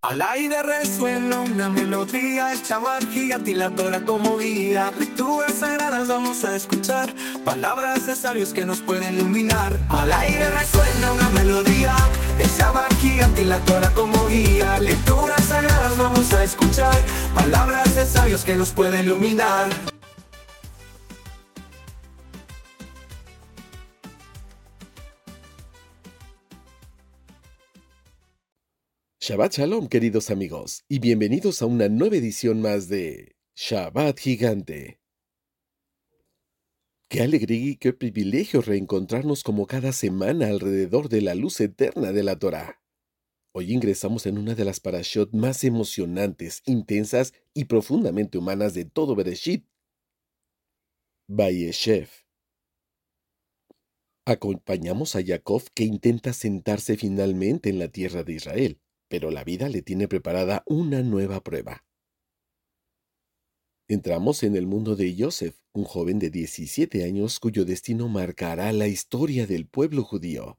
Al aire resuena una melodía, el chamán gigante y la Torah como guía. Lecturas sagradas vamos a escuchar, palabras de sabios que nos pueden iluminar. Al aire resuena una melodía, el chamán gigante y la Torah como guía. Lecturas sagradas vamos a escuchar, palabras de sabios que nos pueden iluminar. Shabbat Shalom, queridos amigos, y bienvenidos a una nueva edición más de Shabbat Gigante. Qué alegría y qué privilegio reencontrarnos como cada semana alrededor de la luz eterna de la Torá. Hoy ingresamos en una de las parashot más emocionantes, intensas y profundamente humanas de todo Bereshit, Vayeshev. Acompañamos a Jacob que intenta sentarse finalmente en la tierra de Israel, pero la vida le tiene preparada una nueva prueba. Entramos en el mundo de Yosef, un joven de 17 años cuyo destino marcará la historia del pueblo judío.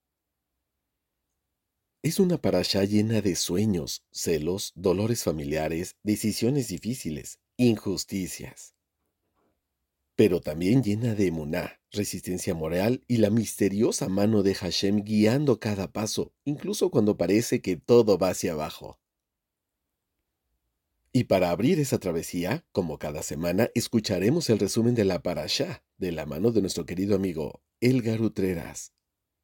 Es una parashá llena de sueños, celos, dolores familiares, decisiones difíciles, injusticias. Pero también llena de emuná, resistencia moral y la misteriosa mano de Hashem guiando cada paso, incluso cuando parece que todo va hacia abajo. Y para abrir esa travesía, como cada semana, escucharemos el resumen de la parashá, de la mano de nuestro querido amigo Elgar Utreras.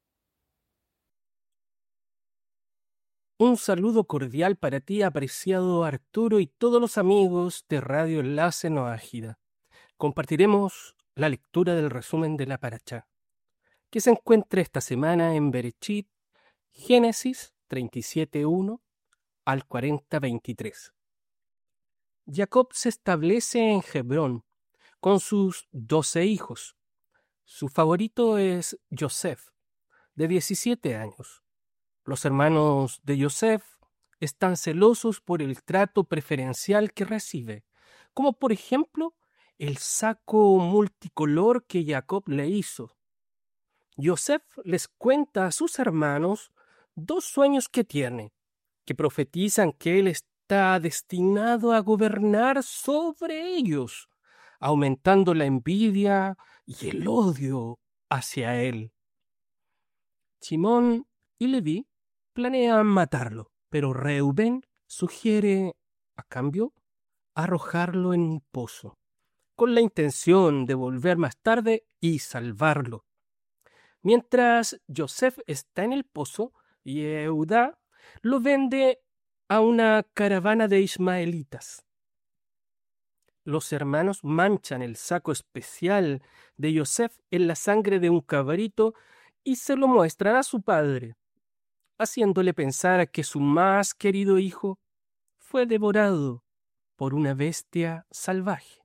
Un saludo cordial para ti, apreciado Arturo, y todos los amigos de Radio Enlace Noágida. Compartiremos la lectura del resumen de la parashá, que se encuentra esta semana en Bereshit, Génesis 37:1 al 40:23. Jacob se establece en Hebrón con sus 12 hijos. Su favorito es Yosef, de 17 años. Los hermanos de Yosef están celosos por el trato preferencial que recibe, como por ejemplo el saco multicolor que Jacob le hizo. Yosef les cuenta a sus hermanos 2 sueños que tiene, que profetizan que él está destinado a gobernar sobre ellos, aumentando la envidia y el odio hacia él. Simón y Leví planean matarlo, pero Reubén sugiere, a cambio, arrojarlo en un pozo, con la intención de volver más tarde y salvarlo. Mientras Yosef está en el pozo, Yehudá lo vende a una caravana de ismaelitas. Los hermanos manchan el saco especial de Yosef en la sangre de un cabrito y se lo muestran a su padre, haciéndole pensar que su más querido hijo fue devorado por una bestia salvaje.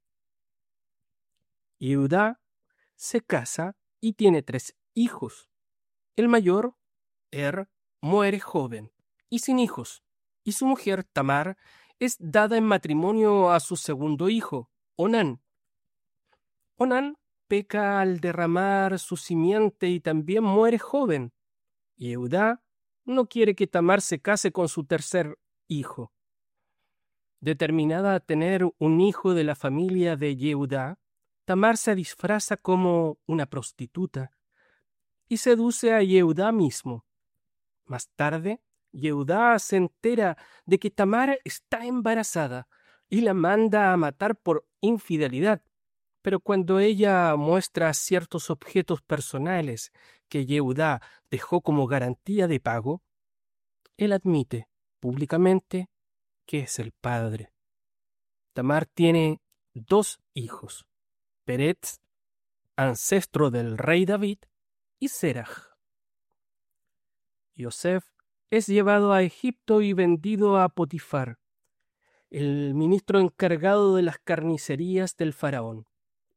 Yehudá se casa y tiene 3 hijos. El mayor, muere joven y sin hijos, y su mujer, Tamar, es dada en matrimonio a su segundo hijo, Onán. Onán peca al derramar su simiente y también muere joven. Yehudá no quiere que Tamar se case con su tercer hijo. Determinada a tener un hijo de la familia de Yehudá, Tamar se disfraza como una prostituta y seduce a Yehudá mismo. Más tarde, Yehudá se entera de que Tamar está embarazada y la manda a matar por infidelidad. Pero cuando ella muestra ciertos objetos personales que Yehudá dejó como garantía de pago, él admite públicamente que es el padre. Tamar tiene 2 hijos, Peretz, ancestro del rey David, y Seraj. Yosef es llevado a Egipto y vendido a Potifar, el ministro encargado de las carnicerías del faraón.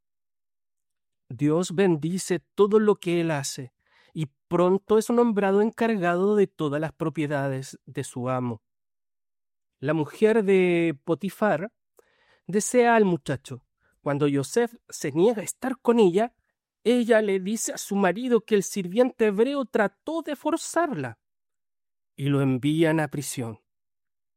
Dios bendice todo lo que él hace y pronto es nombrado encargado de todas las propiedades de su amo. La mujer de Potifar desea al muchacho. Cuando Yosef se niega a estar con ella, ella le dice a su marido que el sirviente hebreo trató de forzarla y lo envían a prisión.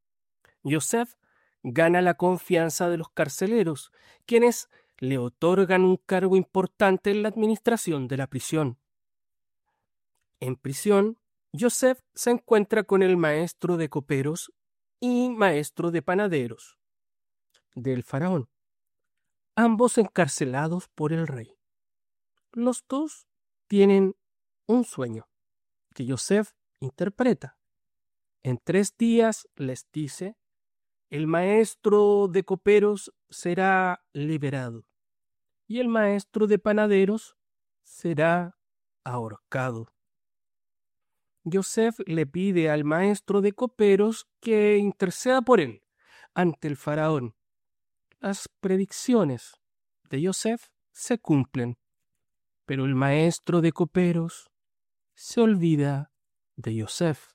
Yosef gana la confianza de los carceleros, quienes le otorgan un cargo importante en la administración de la prisión. En prisión, Yosef se encuentra con el maestro de coperos y maestro de panaderos del faraón, ambos encarcelados por el rey. Los dos tienen un sueño que Yosef interpreta. En 3 días, les dice, el maestro de coperos será liberado y el maestro de panaderos será ahorcado. Yosef le pide al maestro de coperos que interceda por él ante el faraón. Las predicciones de Yosef se cumplen, pero el maestro de coperos se olvida de Yosef.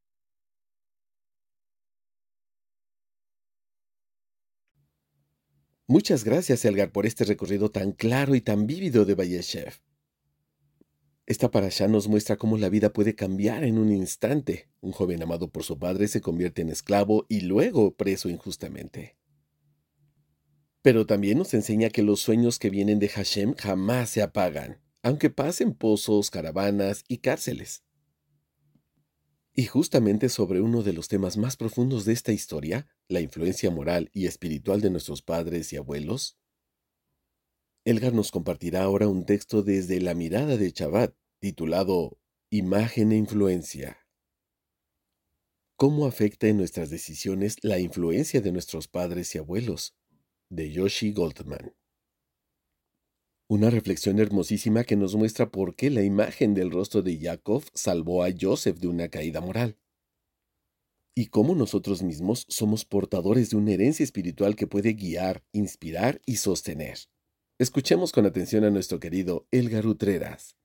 Muchas gracias, Elgar, por este recorrido tan claro y tan vívido de Vayeshev. Esta parashá nos muestra cómo la vida puede cambiar en un instante. Un joven amado por su padre se convierte en esclavo y luego preso injustamente. Pero también nos enseña que los sueños que vienen de Hashem jamás se apagan, aunque pasen pozos, caravanas y cárceles. Y justamente sobre uno de los temas más profundos de esta historia, la influencia moral y espiritual de nuestros padres y abuelos, Elgar nos compartirá ahora un texto desde la mirada de Shabbat, titulado Imagen e influencia. ¿Cómo afecta en nuestras decisiones la influencia de nuestros padres y abuelos? De Yoshi Goldman. Una reflexión hermosísima que nos muestra por qué la imagen del rostro de Jacob salvó a Joseph de una caída moral. Y cómo nosotros mismos somos portadores de una herencia espiritual que puede guiar, inspirar y sostener. Escuchemos con atención a nuestro querido Elgar Utreras.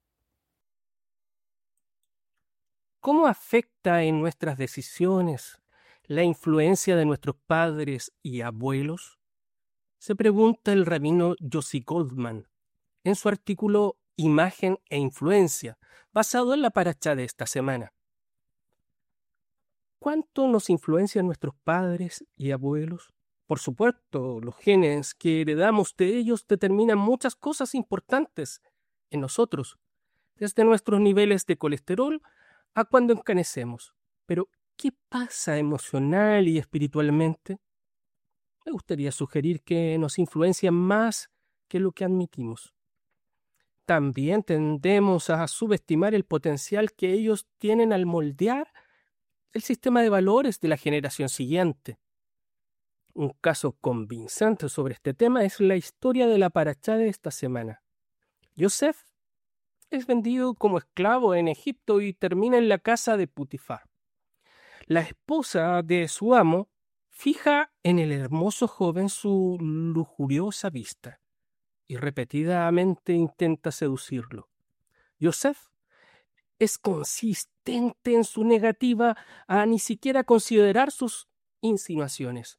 ¿Cómo afecta en nuestras decisiones la influencia de nuestros padres y abuelos? Se pregunta el rabino Yossi Goldman en su artículo Imagen e influencia, basado en la parashá de esta semana. ¿Cuánto nos influencian nuestros padres y abuelos? Por supuesto, los genes que heredamos de ellos determinan muchas cosas importantes en nosotros, desde nuestros niveles de colesterol a cuando encanecemos. Pero, ¿qué pasa emocional y espiritualmente? Me gustaría sugerir que nos influencian más que lo que admitimos. También tendemos a subestimar el potencial que ellos tienen al moldear el sistema de valores de la generación siguiente. Un caso convincente sobre este tema es la historia de la parashá de esta semana. Yosef es vendido como esclavo en Egipto y termina en la casa de Putifar. La esposa de su amo fija en el hermoso joven su lujuriosa vista y repetidamente intenta seducirlo. Yosef es consistente en su negativa a ni siquiera considerar sus insinuaciones.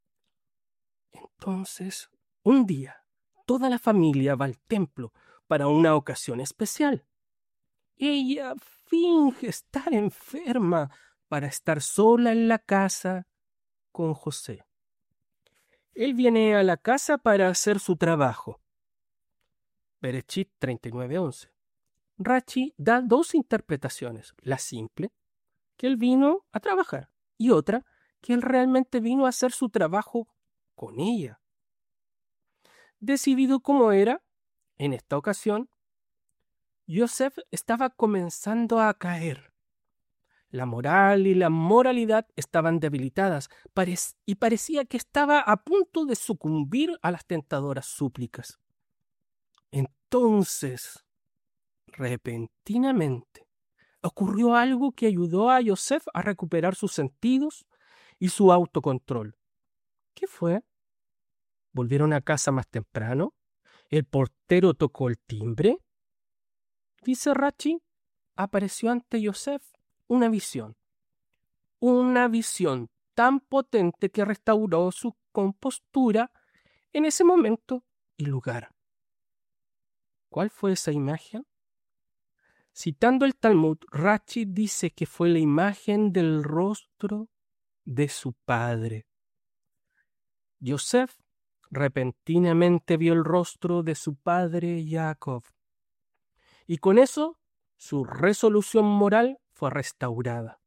Entonces, un día, toda la familia va al templo para una ocasión especial. Ella finge estar enferma para estar sola en la casa con José. Él viene a la casa para hacer su trabajo. Bereshit 39:11. Rachi da 2 interpretaciones. La simple, que él vino a trabajar, y otra, que él realmente vino a hacer su trabajo con ella. Decidido como era, en esta ocasión, Yosef estaba comenzando a caer. La moral y la moralidad estaban debilitadas y parecía que estaba a punto de sucumbir a las tentadoras súplicas. Entonces, repentinamente, ocurrió algo que ayudó a Yosef a recuperar sus sentidos y su autocontrol. ¿Qué fue? ¿Volvieron a casa más temprano? ¿El portero tocó el timbre? Dice Rachi, apareció ante Yosef una visión tan potente que restauró su compostura en ese momento y lugar. ¿Cuál fue esa imagen? Citando el Talmud, Rachi dice que fue la imagen del rostro de su padre. Yosef repentinamente vio el rostro de su padre Jacob, y con eso su resolución moral fue restaurada.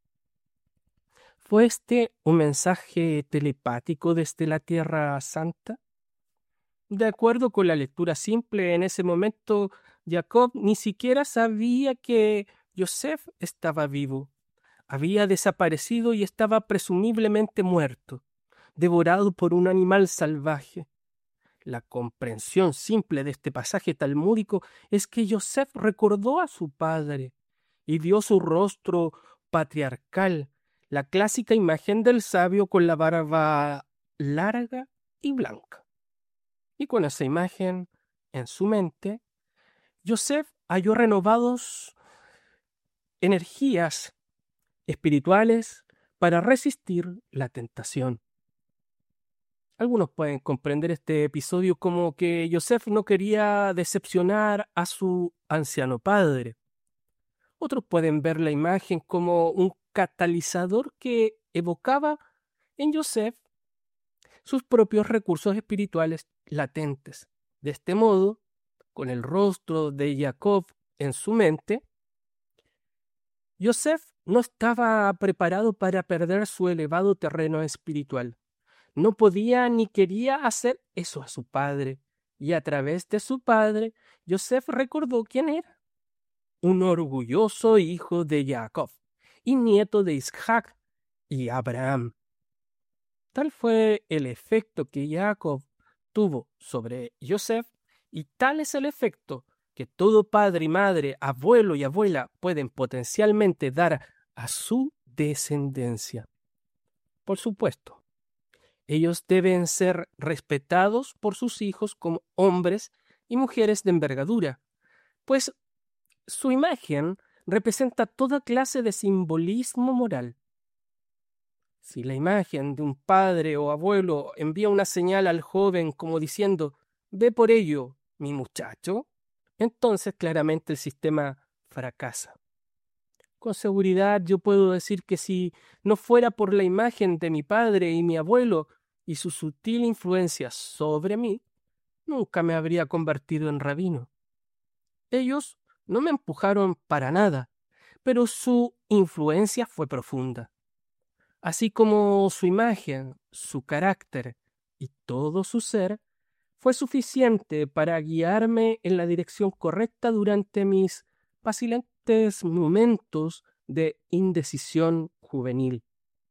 ¿Fue este un mensaje telepático desde la Tierra Santa? De acuerdo con la lectura simple, en ese momento Jacob ni siquiera sabía que Yosef estaba vivo. Había desaparecido y estaba presumiblemente muerto, devorado por un animal salvaje. La comprensión simple de este pasaje talmúdico es que Yosef recordó a su padre y vio su rostro patriarcal, la clásica imagen del sabio con la barba larga y blanca. Y con esa imagen en su mente, Yosef halló renovados energías espirituales para resistir la tentación. Algunos pueden comprender este episodio como que Yosef no quería decepcionar a su anciano padre. Otros pueden ver la imagen como un catalizador que evocaba en Yosef sus propios recursos espirituales latentes. De este modo, con el rostro de Jacob en su mente, Yosef no estaba preparado para perder su elevado terreno espiritual. No podía ni quería hacer eso a su padre, y a través de su padre, Yosef recordó quién era. Un orgulloso hijo de Jacob y nieto de Isaac y Abraham. Tal fue el efecto que Jacob tuvo sobre Yosef, y tal es el efecto que todo padre y madre, abuelo y abuela pueden potencialmente dar a su descendencia. Por supuesto, ellos deben ser respetados por sus hijos como hombres y mujeres de envergadura, pues su imagen representa toda clase de simbolismo moral. Si la imagen de un padre o abuelo envía una señal al joven como diciendo, «Ve por ello, mi muchacho», entonces claramente el sistema fracasa. Con seguridad yo puedo decir que si no fuera por la imagen de mi padre y mi abuelo y su sutil influencia sobre mí, nunca me habría convertido en rabino. Ellos no me empujaron para nada, pero su influencia fue profunda. Así como su imagen, su carácter y todo su ser fue suficiente para guiarme en la dirección correcta durante mis vacilantes momentos de indecisión juvenil.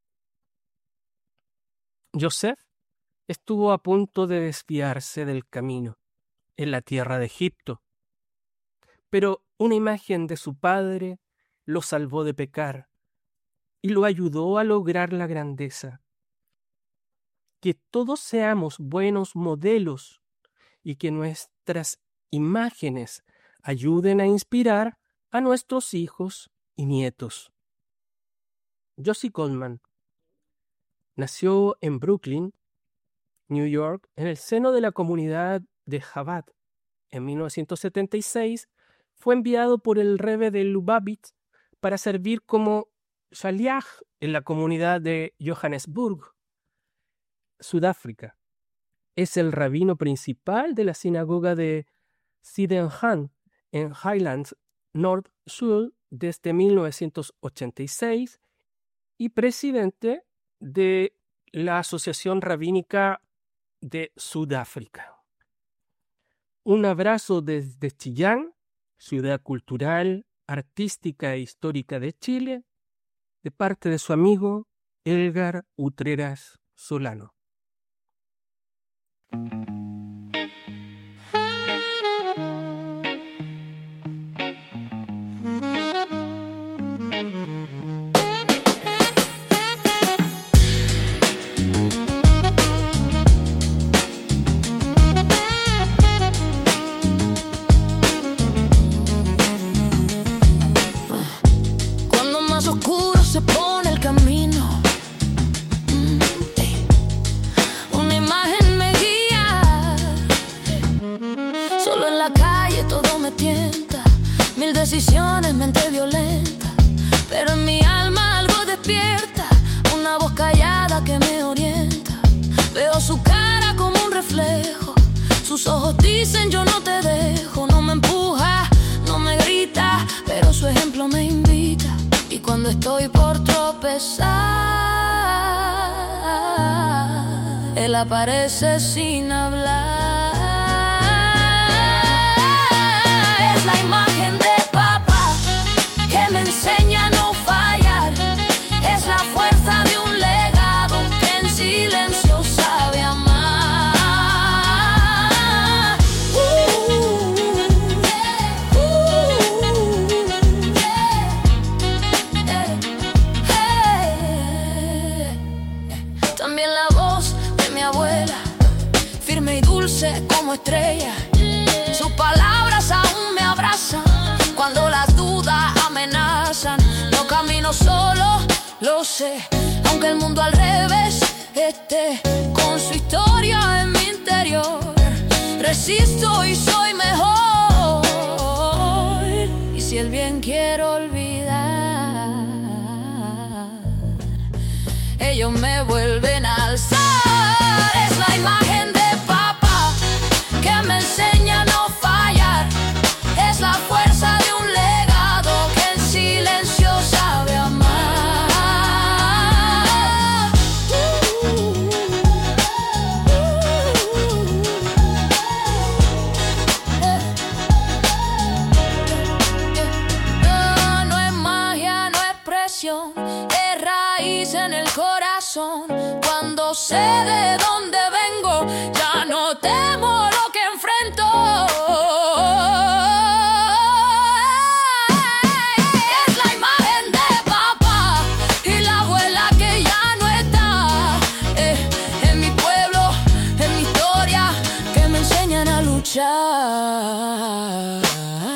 Yosef estuvo a punto de desviarse del camino en la tierra de Egipto, pero una imagen de su padre lo salvó de pecar y lo ayudó a lograr la grandeza. Que todos seamos buenos modelos y que nuestras imágenes ayuden a inspirar a nuestros hijos y nietos. Josie Coleman nació en Brooklyn, New York, en el seno de la comunidad de Chabad. En 1976 fue enviado por el Rebbe de Lubavitch para servir como shaliach en la comunidad de Johannesburg, Sudáfrica. Es el rabino principal de la sinagoga de Sydenham en Highlands North Shore desde 1986 y presidente de la Asociación Rabínica de Sudáfrica. Un abrazo desde Chillán, ciudad cultural, artística e histórica de Chile, de parte de su amigo Elgar Utreras Solano. Cuando más oscuro se pone el camino, una imagen me guía. Solo en la calle todo me tienta, mil decisiones, mente violenta, pero en mi alma algo despierta, una voz dicen yo no te dejo, no me empuja, no me grita, pero su ejemplo me invita. Y cuando estoy por tropezar, él aparece sin hablar. Es la imagen de papá que me enseña a no fallar. Es la fuerza de un legado que en silencio sabe amar. También la voz de mi abuela, firme y dulce como estrella. Sus palabras aún me abrazan cuando las dudas amenazan. No camino solo, lo sé, aunque el mundo al revés esté. Con su historia en mi interior, resisto y soy mejor. Y si el bien quiero olvidar, ellos me vuelven a alzar. Es la imagen de papá que me enseña a no fallar. Es la fuerza de un legado que en silencio sabe amar. No, no es magia, no es presión, es raíz en el corazón. Cuando sé de dónde vengo, ya no temo lo que enfrento. Es la imagen de papá y la abuela que ya no está. En mi pueblo, en mi historia, que me enseñan a luchar.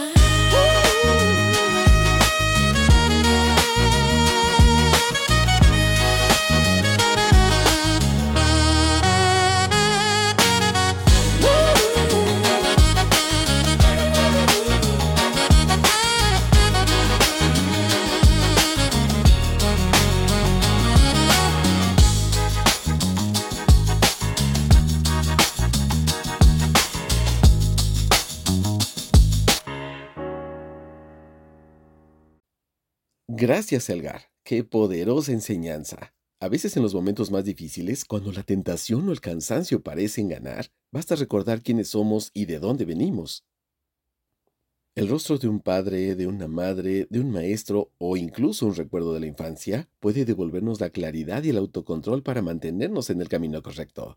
Gracias, Elgar. Qué poderosa enseñanza. A veces en los momentos más difíciles, cuando la tentación o el cansancio parecen ganar, basta recordar quiénes somos y de dónde venimos. El rostro de un padre, de una madre, de un maestro o incluso un recuerdo de la infancia puede devolvernos la claridad y el autocontrol para mantenernos en el camino correcto.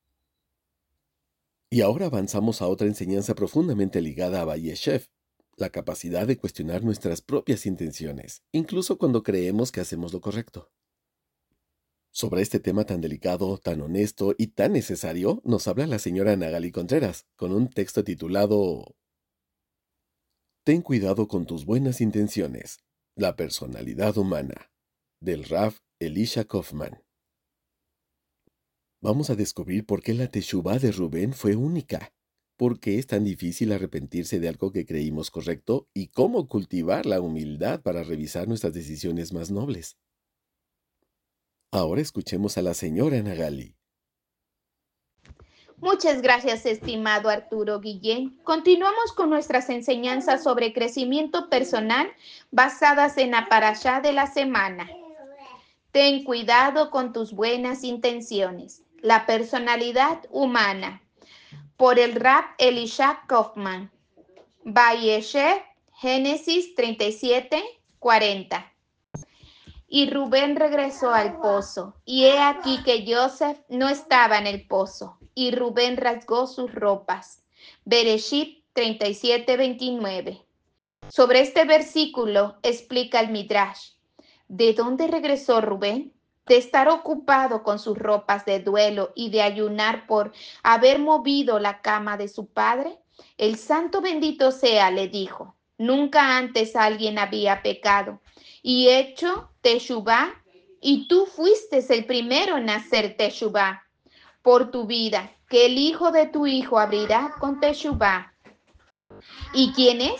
Y ahora avanzamos a otra enseñanza profundamente ligada a Bayeshev, la capacidad de cuestionar nuestras propias intenciones, incluso cuando creemos que hacemos lo correcto. Sobre este tema tan delicado, tan honesto y tan necesario, nos habla la señora Nagali Contreras, con un texto titulado Ten cuidado con tus buenas intenciones, la personalidad humana, del Rav Elisha Kaufman. Vamos a descubrir por qué la teshuvá de Rubén fue única. ¿Por qué es tan difícil arrepentirse de algo que creímos correcto y cómo cultivar la humildad para revisar nuestras decisiones más nobles? Ahora escuchemos a la señora Nagali. Muchas gracias, estimado Arturo Guillén. Continuamos con nuestras enseñanzas sobre crecimiento personal basadas en la parashá de la semana. Ten cuidado con tus buenas intenciones, la personalidad humana. Por el Rav Elisha Kaufman. Bayeshev, Génesis 37:40. Y Rubén regresó al pozo, y he aquí que Joseph no estaba en el pozo, y Rubén rasgó sus ropas. Bereshit 37:29. Sobre este versículo explica el Midrash. ¿De dónde regresó Rubén? De estar ocupado con sus ropas de duelo y de ayunar por haber movido la cama de su padre. El santo bendito sea, le dijo, nunca antes alguien había pecado y hecho teshuvá, y tú fuiste el primero en hacer teshuvá por tu vida, que el hijo de tu hijo abrirá con teshuvá. ¿Y quién es?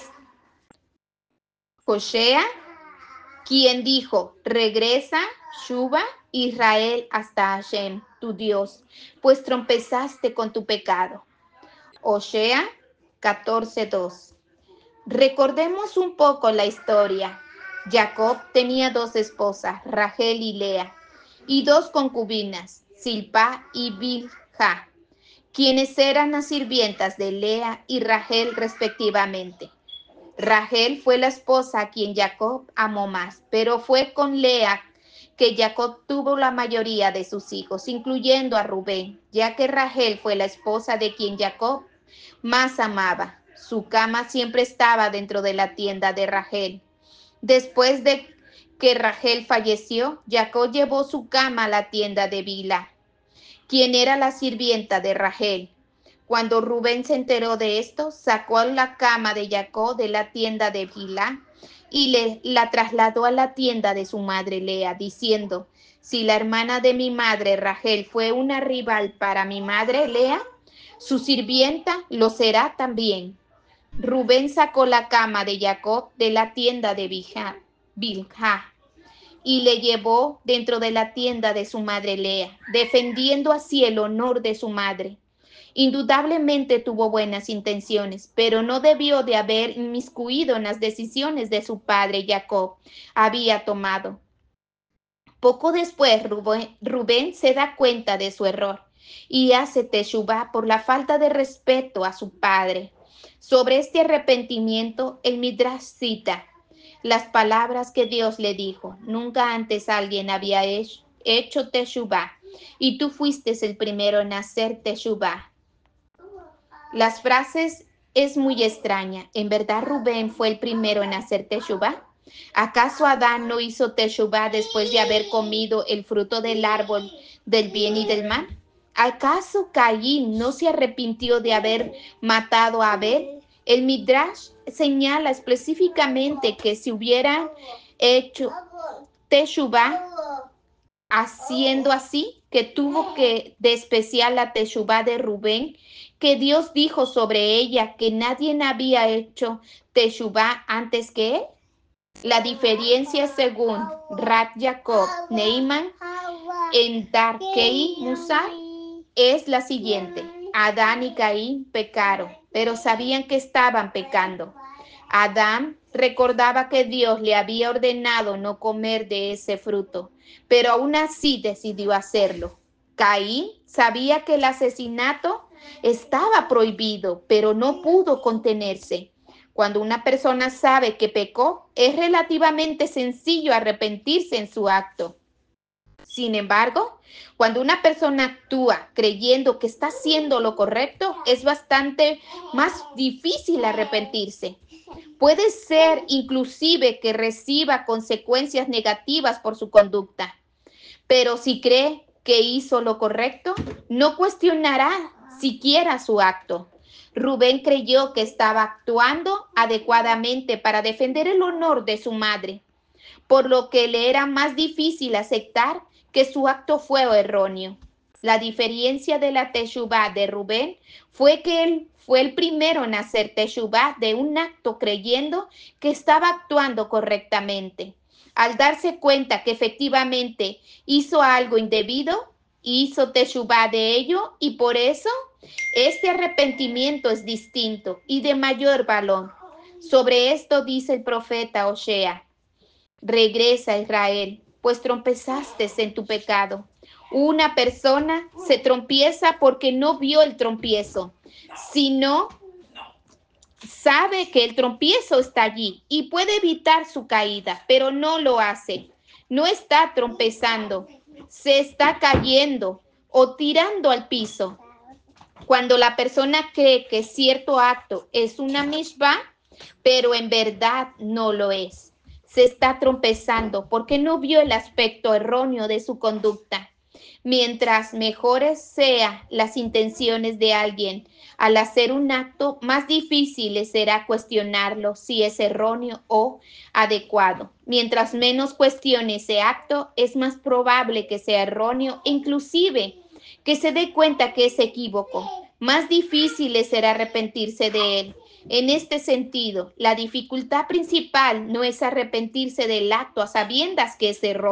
Joshea, quien dijo, regresa, Shuba, Israel, hasta Hashem, tu Dios, pues tropezaste con tu pecado. Osea 14:2. Recordemos un poco la historia. Jacob tenía 2 esposas, Rachel y Lea, y 2 concubinas, Zilpa y Bilha, quienes eran las sirvientas de Lea y Rachel respectivamente. Rachel fue la esposa a quien Jacob amó más, pero fue con Lea que Jacob tuvo la mayoría de sus hijos, incluyendo a Rubén, ya que Rachel fue la esposa de quien Jacob más amaba. Su cama siempre estaba dentro de la tienda de Rachel. Después de que Rachel falleció, Jacob llevó su cama a la tienda de Bilha, quien era la sirvienta de Rachel. Cuando Rubén se enteró de esto, sacó la cama de Jacob de la tienda de Bilha y la trasladó a la tienda de su madre Lea, diciendo: si la hermana de mi madre Rachel fue una rival para mi madre Lea, su sirvienta lo será también. Rubén sacó la cama de Jacob de la tienda de Bilha y le llevó dentro de la tienda de su madre Lea, defendiendo así el honor de su madre. Indudablemente tuvo buenas intenciones, pero no debió de haber inmiscuido en las decisiones de su padre Jacob había tomado. Poco después, Rubén se da cuenta de su error y hace teshuvá por la falta de respeto a su padre. Sobre este arrepentimiento, el Midrash cita las palabras que Dios le dijo: nunca antes alguien había hecho teshuvá, y tú fuiste el primero en hacer teshuvá. Las frases es muy extraña. ¿En verdad Rubén fue el primero en hacer teshuvá? ¿Acaso Adán no hizo teshuvá después de haber comido el fruto del árbol del bien y del mal? ¿Acaso Caín no se arrepintió de haber matado a Abel? El Midrash señala específicamente que si hubieran hecho teshuvá haciendo así, que tuvo que despreciar la teshuvá de Rubén, que Dios dijo sobre ella que nadie había hecho teshuvá antes que él. La diferencia según Rat Jacob Neiman en Darkei Musar es la siguiente: Adán y Caín pecaron, pero sabían que estaban pecando. Adán recordaba que Dios le había ordenado no comer de ese fruto, pero aún así decidió hacerlo. Caín sabía que el asesinato estaba prohibido, pero no pudo contenerse. Cuando una persona sabe que pecó, es relativamente sencillo arrepentirse en su acto. Sin embargo, cuando una persona actúa creyendo que está haciendo lo correcto, es bastante más difícil arrepentirse. Puede ser inclusive que reciba consecuencias negativas por su conducta, pero si cree que hizo lo correcto, no cuestionará siquiera su acto. Rubén creyó que estaba actuando adecuadamente para defender el honor de su madre, por lo que le era más difícil aceptar que su acto fue erróneo. La diferencia de la teshuvá de Rubén fue que él fue el primero en hacer teshuvá de un acto creyendo que estaba actuando correctamente. Al darse cuenta que efectivamente hizo algo indebido, hizo teshuvá de ello, y por eso este arrepentimiento es distinto y de mayor valor. Sobre esto dice el profeta Osea: regresa, Israel, pues tropezaste en tu pecado. Una persona se trompieza porque no vio el trompiezo, sino sabe que el tropiezo está allí y puede evitar su caída, pero no lo hace. No está tropezando, se está cayendo o tirando al piso. Cuando la persona cree que cierto acto es una mishvá, pero en verdad no lo es, se está tropezando porque no vio el aspecto erróneo de su conducta. Mientras mejores sean las intenciones de alguien al hacer un acto, más difícil le será cuestionarlo si es erróneo o adecuado. Mientras menos cuestione ese acto, es más probable que sea erróneo, inclusive que se dé cuenta que es equívoco. Más difícil le será arrepentirse de él. En este sentido, la dificultad principal no es arrepentirse del acto a sabiendas que es erróneo,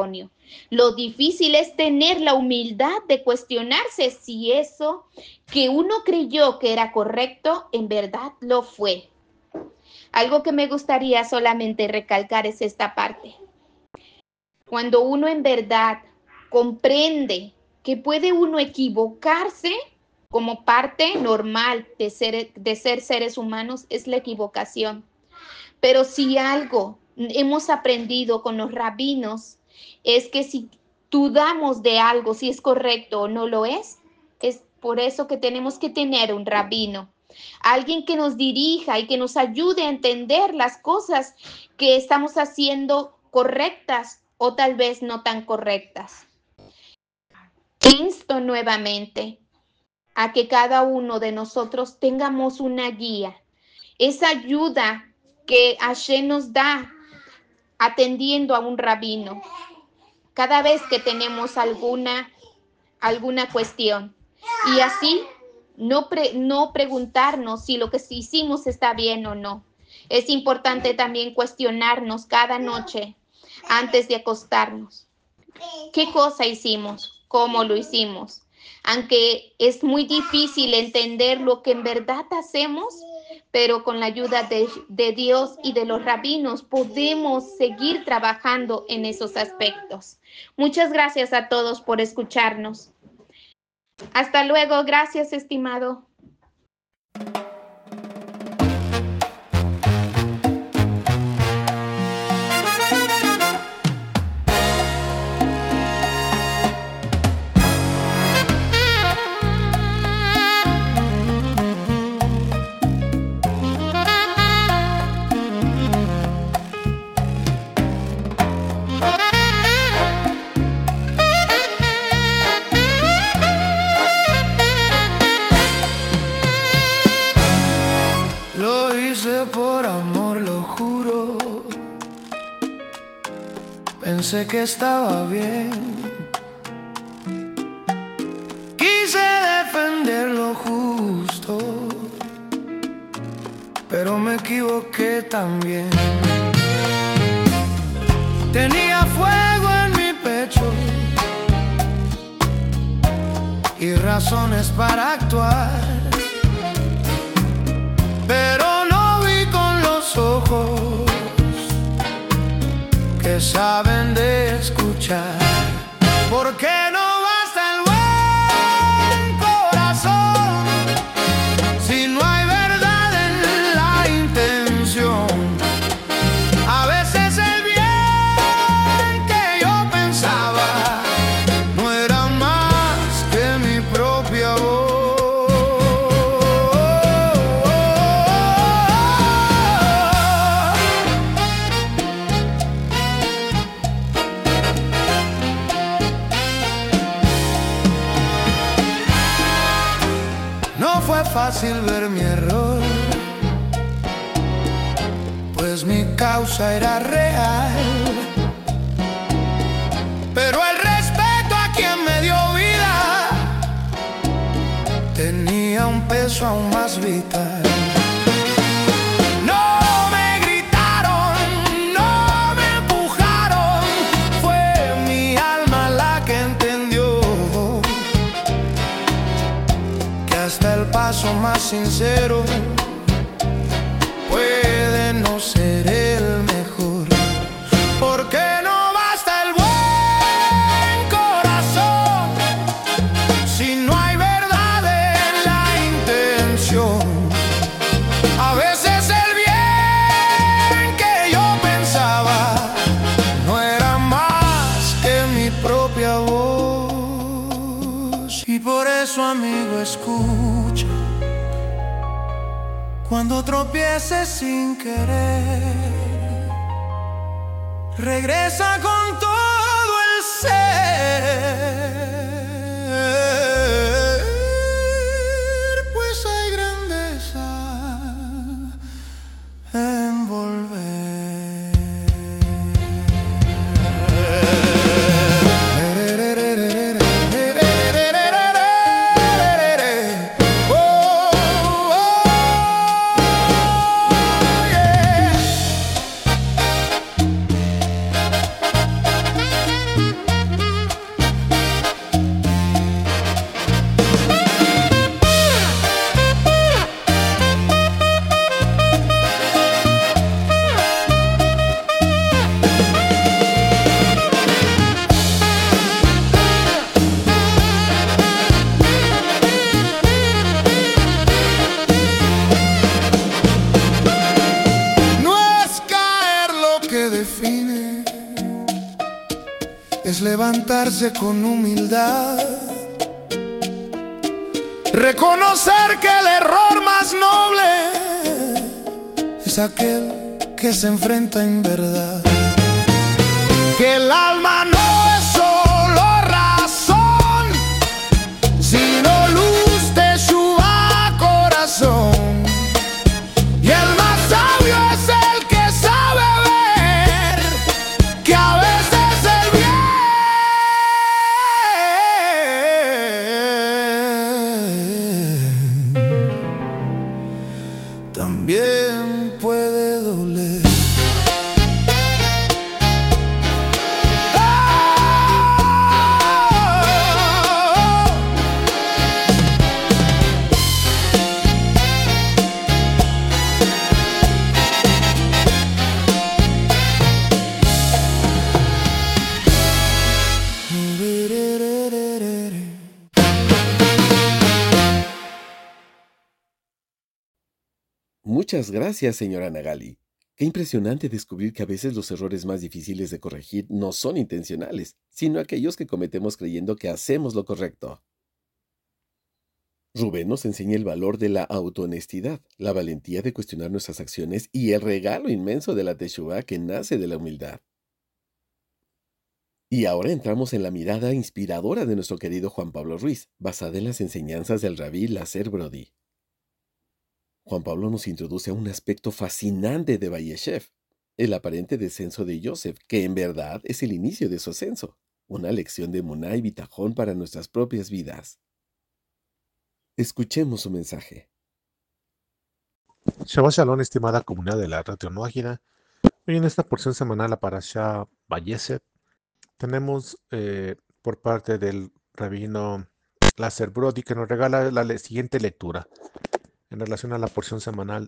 Lo difícil es tener la humildad de cuestionarse si eso que uno creyó que era correcto, en verdad lo fue. Algo que me gustaría solamente recalcar es esta parte. Cuando uno en verdad comprende que puede uno equivocarse como parte normal de ser seres humanos, es la equivocación. Pero si algo hemos aprendido con los rabinos, es que si dudamos de algo, si es correcto o no lo es por eso que tenemos que tener un rabino. Alguien que nos dirija y que nos ayude a entender las cosas que estamos haciendo correctas o tal vez no tan correctas. Insto nuevamente a que cada uno de nosotros tengamos una guía. Esa ayuda que Hashem nos da atendiendo a un rabino. Cada vez que tenemos alguna cuestión. Y así no preguntarnos si lo que hicimos está bien o no. Es importante también cuestionarnos cada noche antes de acostarnos. ¿Qué cosa hicimos? ¿Cómo lo hicimos? Aunque es muy difícil entender lo que en verdad hacemos, pero con la ayuda de Dios y de los rabinos podemos seguir trabajando en esos aspectos. Muchas gracias a todos por escucharnos. Hasta luego. Gracias, estimado. Pensé que estaba bien, quise defender lo justo, pero me equivoqué también. Tenía fuego en mi pecho y razones para actuar, pero no vi con los ojos que saben de escuchar. ¿Por qué no basta el buen corazón si no hay verdad en la intención? A veces el bien que yo pensaba no era más que mi propia voz. Fácil ver mi error, pues mi causa era real, pero el respeto a quien me dio vida tenía un peso aún más vital. No me gritaron, no me empujaron, fue mi alma la que entendió que hasta el paso más sincero puede no ser el mejor. Porque no basta el buen corazón si no hay verdad en la intención. A veces el bien que yo pensaba no era más que mi propia voz. Y por eso, amigo, escucha. Cuando tropieces sin querer, regresa con todo el ser, pues hay grandeza en volver. levantarse con humildad, reconocer que el error más noble es aquel que se enfrenta en verdad, que el alma no es solo razón, sino luz de su corazón, y el más sabio es el que sabe ver que a veces el bien también puede doler. Muchas gracias, señora Nagali. Qué impresionante descubrir que a veces los errores más difíciles de corregir no son intencionales, sino aquellos que cometemos creyendo que hacemos lo correcto. Rubén nos enseña el valor de la autohonestidad, la valentía de cuestionar nuestras acciones y el regalo inmenso de la Teshuvá que nace de la humildad. Y ahora entramos en la mirada inspiradora de nuestro querido Juan Pablo Ruiz, basada en las enseñanzas del rabí Lazer Brody. Juan Pablo nos introduce a un aspecto fascinante de Vayeshev, el aparente descenso de Yosef, que en verdad es el inicio de su ascenso, una lección de emuná y bitajón para nuestras propias vidas. Escuchemos su mensaje. Shabbat Shalom, estimada comunidad de la Radio Noágida. Hoy en esta porción semanal, la Parashá Vayeshev, tenemos por parte del rabino Lazer Brody que nos regala la siguiente lectura en relación a la porción semanal.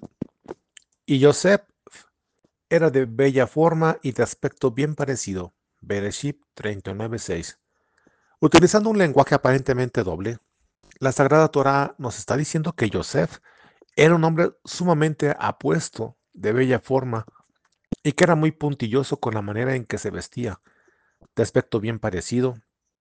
Y Yosef era de bella forma y de aspecto bien parecido. Bereshit 39:6. Utilizando un lenguaje aparentemente doble, la Sagrada Torá nos está diciendo que Yosef era un hombre sumamente apuesto, de bella forma, y que era muy puntilloso con la manera en que se vestía, de aspecto bien parecido.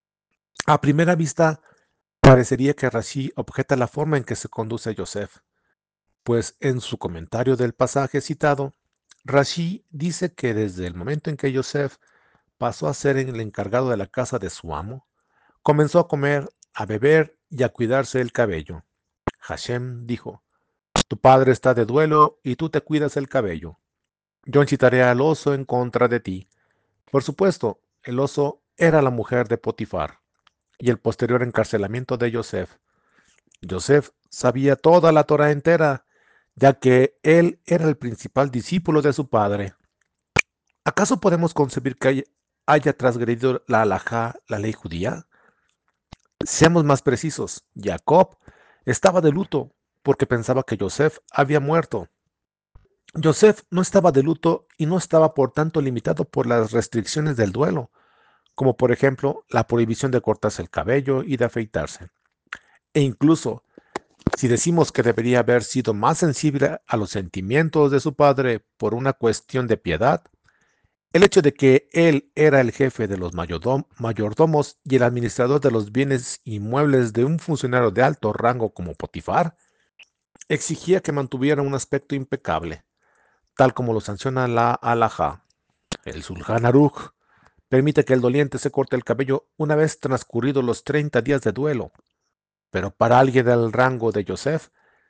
A primera vista, parecería que Rashi objeta la forma en que se conduce Yosef, pues en su comentario del pasaje citado, Rashi dice que desde el momento en que Yosef pasó a ser el encargado de la casa de su amo, comenzó a comer, a beber y a cuidarse el cabello. Hashem dijo: tu padre está de duelo y tú te cuidas el cabello. Yo incitaré al oso en contra de ti. Por supuesto, el oso era la mujer de Potifar y el posterior encarcelamiento de Yosef. Yosef sabía toda la Torá entera, ya que él era el principal discípulo de su padre. ¿Acaso podemos concebir que haya transgredido la halajá, la ley judía? Seamos más precisos. Jacob estaba de luto porque pensaba que Yosef había muerto. Yosef no estaba de luto y no estaba por tanto limitado por las restricciones del duelo, como por ejemplo la prohibición de cortarse el cabello y de afeitarse. E incluso, si decimos que debería haber sido más sensible a los sentimientos de su padre por una cuestión de piedad, el hecho de que él era el jefe de los mayordomos y el administrador de los bienes inmuebles de un funcionario de alto rango como Potifar, exigía que mantuviera un aspecto impecable, tal como lo sanciona la halajá. El Shulchan Aruch permite que el doliente se corte el cabello una vez transcurridos los 30 días de duelo, pero para alguien del rango de Yosef,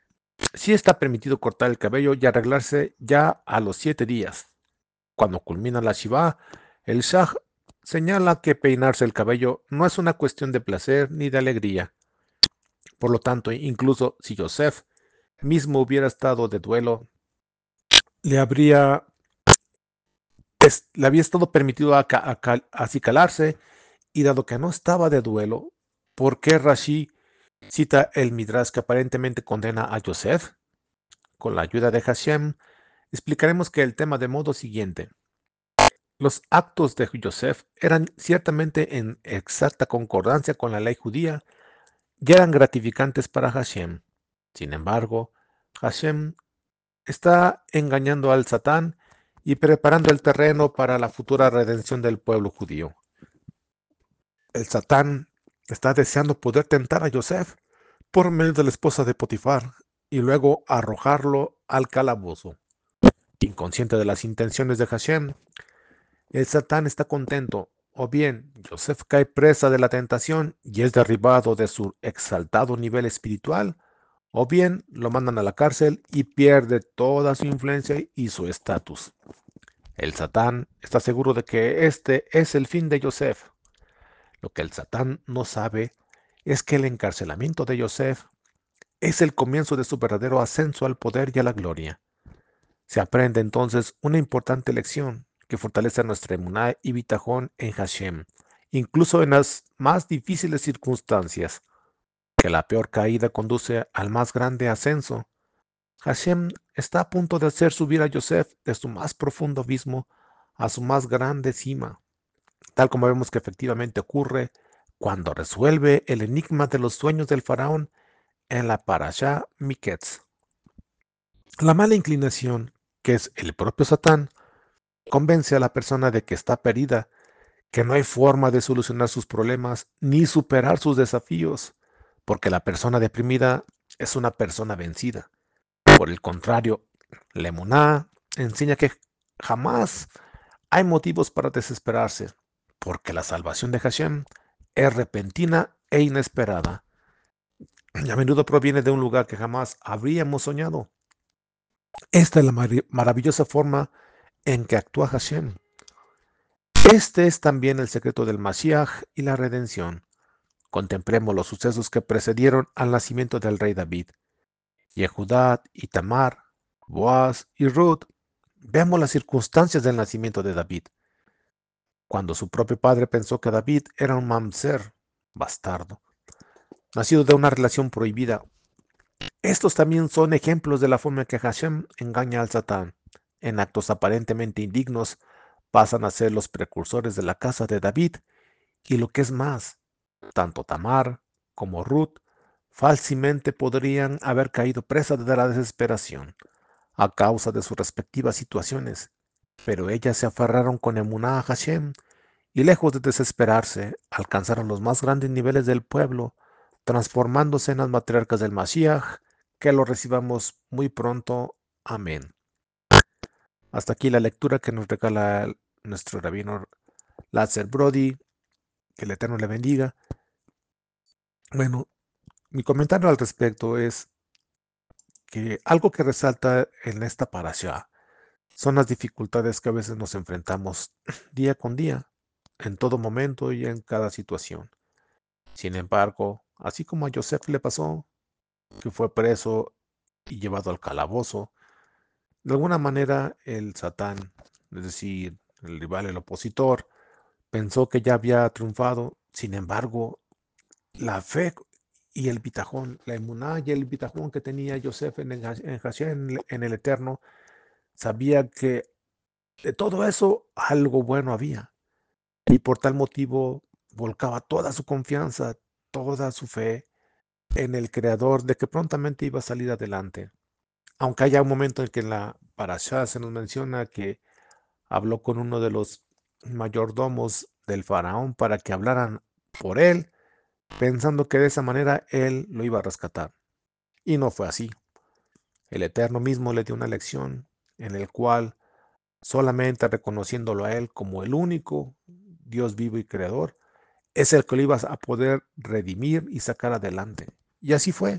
sí está permitido cortar el cabello y arreglarse ya a los 7 días. Cuando culmina la Shivá, el Shah señala que peinarse el cabello no es una cuestión de placer ni de alegría. Por lo tanto, incluso si Yosef mismo hubiera estado de duelo, le había estado permitido acicalarse, y dado que no estaba de duelo, ¿por qué Rashi cita el Midrash que aparentemente condena a Yosef? Con la ayuda de Hashem, explicaremos que el tema de modo siguiente. Los actos de Yosef eran ciertamente en exacta concordancia con la ley judía y eran gratificantes para Hashem. Sin embargo, Hashem está engañando al Satán y preparando el terreno para la futura redención del pueblo judío. El Satán está deseando poder tentar a Yosef por medio de la esposa de Potifar y luego arrojarlo al calabozo. Inconsciente de las intenciones de Hashem, el Satán está contento, o bien Yosef cae presa de la tentación y es derribado de su exaltado nivel espiritual, o bien lo mandan a la cárcel y pierde toda su influencia y su estatus. El Satán está seguro de que este es el fin de Yosef. Lo que el Satán no sabe es que el encarcelamiento de Yosef es el comienzo de su verdadero ascenso al poder y a la gloria. Se aprende entonces una importante lección que fortalece nuestra emuná y bitajón en Hashem, incluso en las más difíciles circunstancias, que la peor caída conduce al más grande ascenso. Hashem está a punto de hacer subir a Yosef de su más profundo abismo a su más grande cima, tal como vemos que efectivamente ocurre cuando resuelve el enigma de los sueños del faraón en la Parashá Miketz. La mala inclinación, que es el propio Satán, convence a la persona de que está perdida, que no hay forma de solucionar sus problemas ni superar sus desafíos, porque la persona deprimida es una persona vencida. Por el contrario, la emuná enseña que jamás hay motivos para desesperarse, porque la salvación de Hashem es repentina e inesperada, y a menudo proviene de un lugar que jamás habríamos soñado. Esta es la maravillosa forma en que actúa Hashem. Este es también el secreto del Mashiach y la redención. Contemplemos los sucesos que precedieron al nacimiento del rey David. Yehudá y Tamar, Boaz y Ruth. Veamos las circunstancias del nacimiento de David. Cuando su propio padre pensó que David era un mamzer, bastardo, nacido de una relación prohibida. Estos también son ejemplos de la forma en que Hashem engaña al Satán. En actos aparentemente indignos, pasan a ser los precursores de la casa de David, y lo que es más, tanto Tamar como Ruth fácilmente podrían haber caído presas de la desesperación a causa de sus respectivas situaciones, pero ellas se aferraron con emuná a Hashem y lejos de desesperarse, alcanzaron los más grandes niveles del pueblo, transformándose en las matriarcas del Mashiach, que lo recibamos muy pronto. Amén. Hasta aquí la lectura que nos regala nuestro rabino Latzer Brody, que el Eterno le bendiga. Bueno, mi comentario al respecto es que algo que resalta en esta parasha son las dificultades que a veces nos enfrentamos día con día, en todo momento y en cada situación. Sin embargo, así como a Yosef le pasó, que fue preso y llevado al calabozo, de alguna manera el Satán, es decir, el rival, el opositor, pensó que ya había triunfado. Sin embargo, la fe y el bitajón, la emuná y el bitajón que tenía Yosef en Hashem, en el Eterno, sabía que de todo eso algo bueno había. Y por tal motivo volcaba toda su confianza, toda su fe en el Creador de que prontamente iba a salir adelante. Aunque haya un momento en que en la parashá se nos menciona que habló con uno de los mayordomos del faraón para que hablaran por él, pensando que de esa manera él lo iba a rescatar. Y no fue así. El Eterno mismo le dio una lección en el cual solamente reconociéndolo a él como el único Dios vivo y creador, es el que lo ibas a poder redimir y sacar adelante. Y así fue.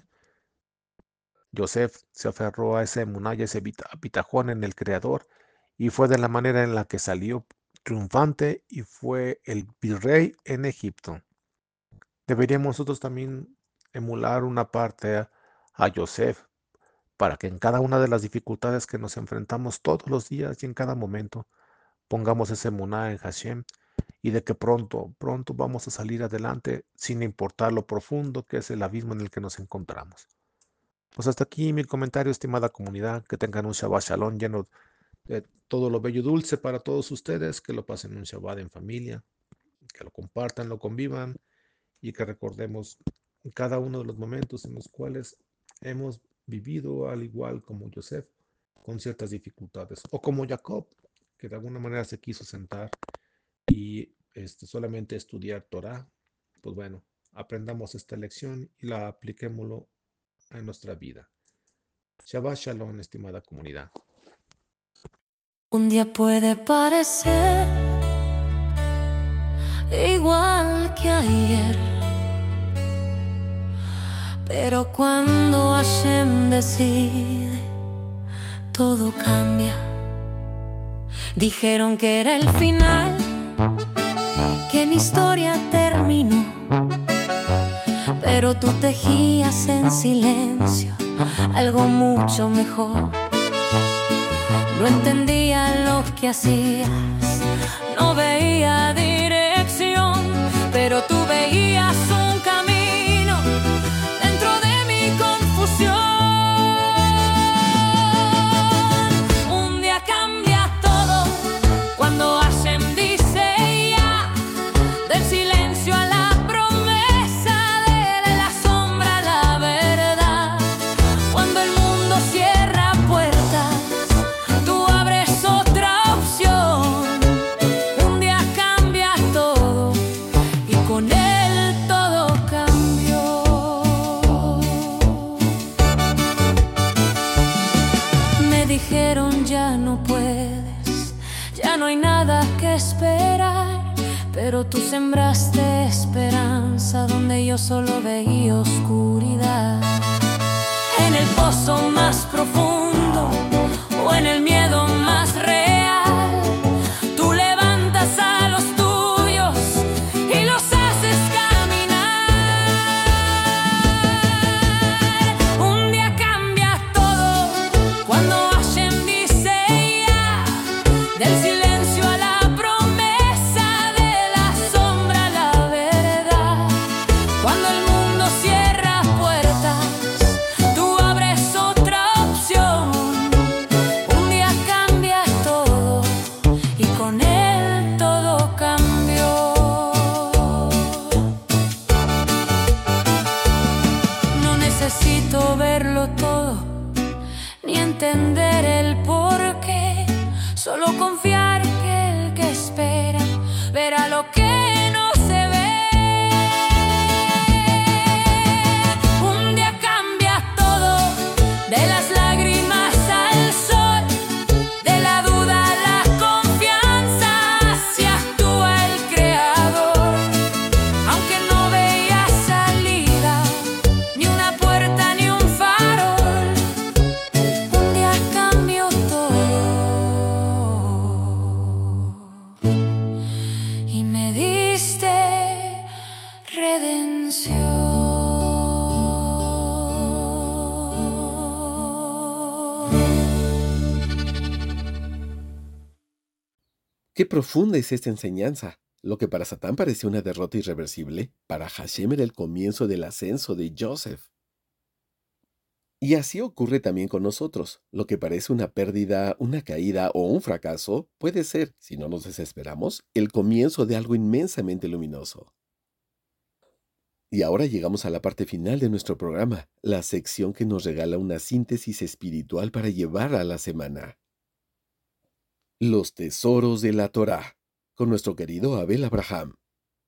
Yosef se aferró a ese emuná y ese bitajón en el Creador, y fue de la manera en la que salió triunfante y fue el virrey en Egipto. Deberíamos nosotros también emular una parte a Yosef para que en cada una de las dificultades que nos enfrentamos todos los días y en cada momento pongamos ese emuná en Hashem y de que pronto, pronto vamos a salir adelante sin importar lo profundo que es el abismo en el que nos encontramos. Pues hasta aquí mi comentario, estimada comunidad. Que tengan un Shabbat Shalom lleno de todo lo bello y dulce para todos ustedes. Que lo pasen un Shabbat en familia, que lo compartan, lo convivan y que recordemos cada uno de los momentos en los cuales hemos vivido al igual como Yosef, con ciertas dificultades. O como Jacob, que de alguna manera se quiso sentar y solamente estudiar Torah pues bueno, aprendamos esta lección y la apliquémoslo en nuestra vida. Shabbat Shalom, estimada comunidad. Un día puede parecer igual que ayer, pero cuando Hashem decide, todo cambia. Dijeron que era el final, que mi historia terminó, pero tú tejías en silencio algo mucho mejor. No entendía lo que hacías, no veía dirección, pero tú veías un camino dentro de mi confusión. Un día cambia todo cuando Hashem dice ya, del silencio a la promesa, de la sombra a la verdad. Cuando el mundo cierra puertas, tú abres otra opción. Un día cambia todo y con él todo cambió. Me dijeron ya no puedes, ya no hay nada que esperar, pero tú sembraste esperanza donde yo solo veía oscuridad. En el pozo más profundo o en el miedo más real, tú levantas a los tuyos y los haces caminar. Un día cambia todo cuando Hashem dice ya, del silencio a la promesa, de la sombra a la verdad. Cuando el mundo cierra puertas, tú abres otra opción. Un día cambia todo y con él todo cambió. No necesito verlo todo ni entender el porqué, solo confiar que el que espera verá lo que no se ve. Un día cambia todo, de las lágrimas al sol, de la duda a la confianza, así actúa el Creador. Aunque no veía salida, ni una puerta ni un farol, un día cambió todo y me diste redención. Qué profunda es esta enseñanza. Lo que para Satán parecía una derrota irreversible, para Hashem era el comienzo del ascenso de Joseph. Y así ocurre también con nosotros. Lo que parece una pérdida, una caída o un fracaso puede ser, si no nos desesperamos, el comienzo de algo inmensamente luminoso. Y ahora llegamos a la parte final de nuestro programa, la sección que nos regala una síntesis espiritual para llevar a la semana. Los tesoros de la Torá, con nuestro querido Abel Abraham.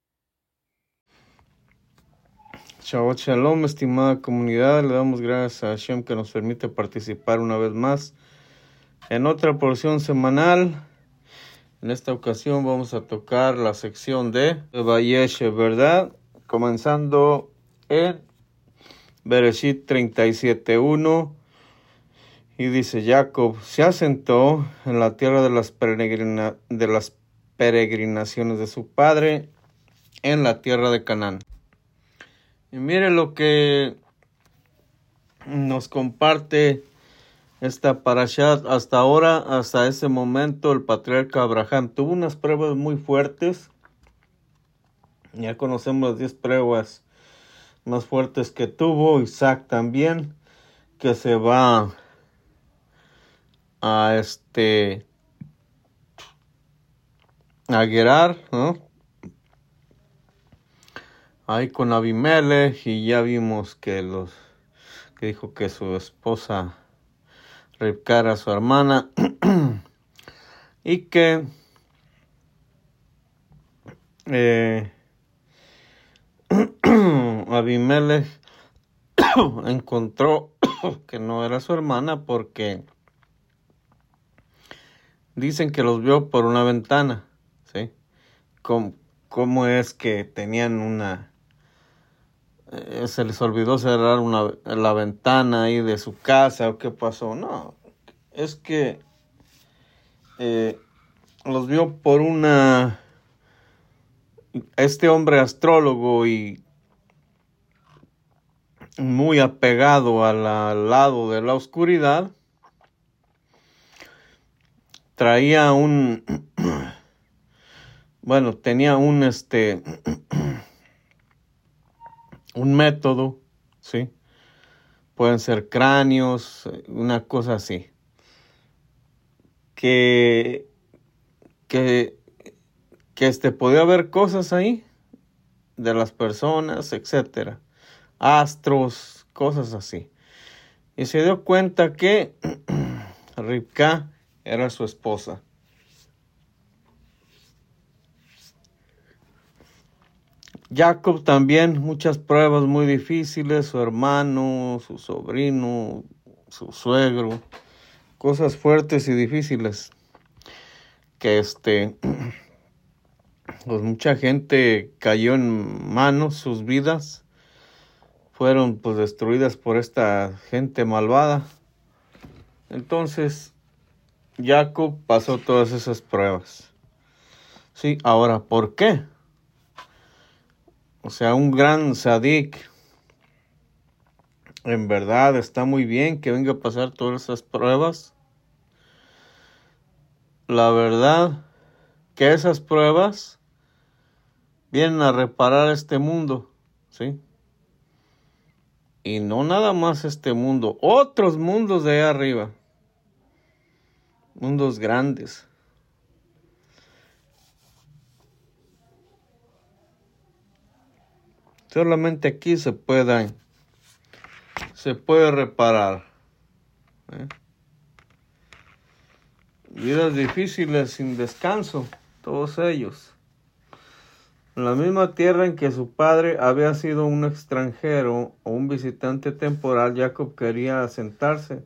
Shabbat Shalom, estimada comunidad. Le damos gracias a Hashem que nos permite participar una vez más en otra porción semanal. En esta ocasión vamos a tocar la sección de Vayeshev, ¿verdad? Comenzando en Bereshit 37:1. Y dice: Jacob se asentó en la tierra de las peregrinaciones de su padre, en la tierra de Canaán. Y mire lo que nos comparte esta parashat. Hasta ahora, hasta ese momento, el patriarca Abraham tuvo unas pruebas muy fuertes. Ya conocemos las 10 pruebas más fuertes que tuvo. Isaac también, que se va a Gerar, ¿no? Ahí con Abimelech, y ya vimos que dijo que su esposa Rivka era su hermana y que Abimelech encontró que no era su hermana porque dicen que los vio por una ventana, ¿sí? ¿Cómo es que tenían una... se les olvidó cerrar la ventana ahí de su casa o qué pasó? No, es que los vio por este hombre astrólogo y muy apegado al lado de la oscuridad. Traía tenía un método, ¿sí? Pueden ser cráneos, una cosa así. Que podía haber cosas ahí de las personas, etcétera. Astros, cosas así. Y se dio cuenta que Rivka era su esposa. Jacob también, muchas pruebas muy difíciles, su hermano, su sobrino, su suegro, cosas fuertes y difíciles que pues mucha gente cayó en manos, sus vidas fueron pues destruidas por esta gente malvada. Entonces Jacob pasó todas esas pruebas. Sí, ahora, ¿por qué? O sea, un gran sadik, en verdad está muy bien que venga a pasar todas esas pruebas. La verdad que esas pruebas vienen a reparar este mundo, ¿sí? Y no nada más este mundo, otros mundos de allá arriba, mundos grandes. Solamente aquí se puede reparar. Vidas difíciles sin descanso, todos ellos. En la misma tierra en que su padre había sido un extranjero o un visitante temporal, Jacob quería asentarse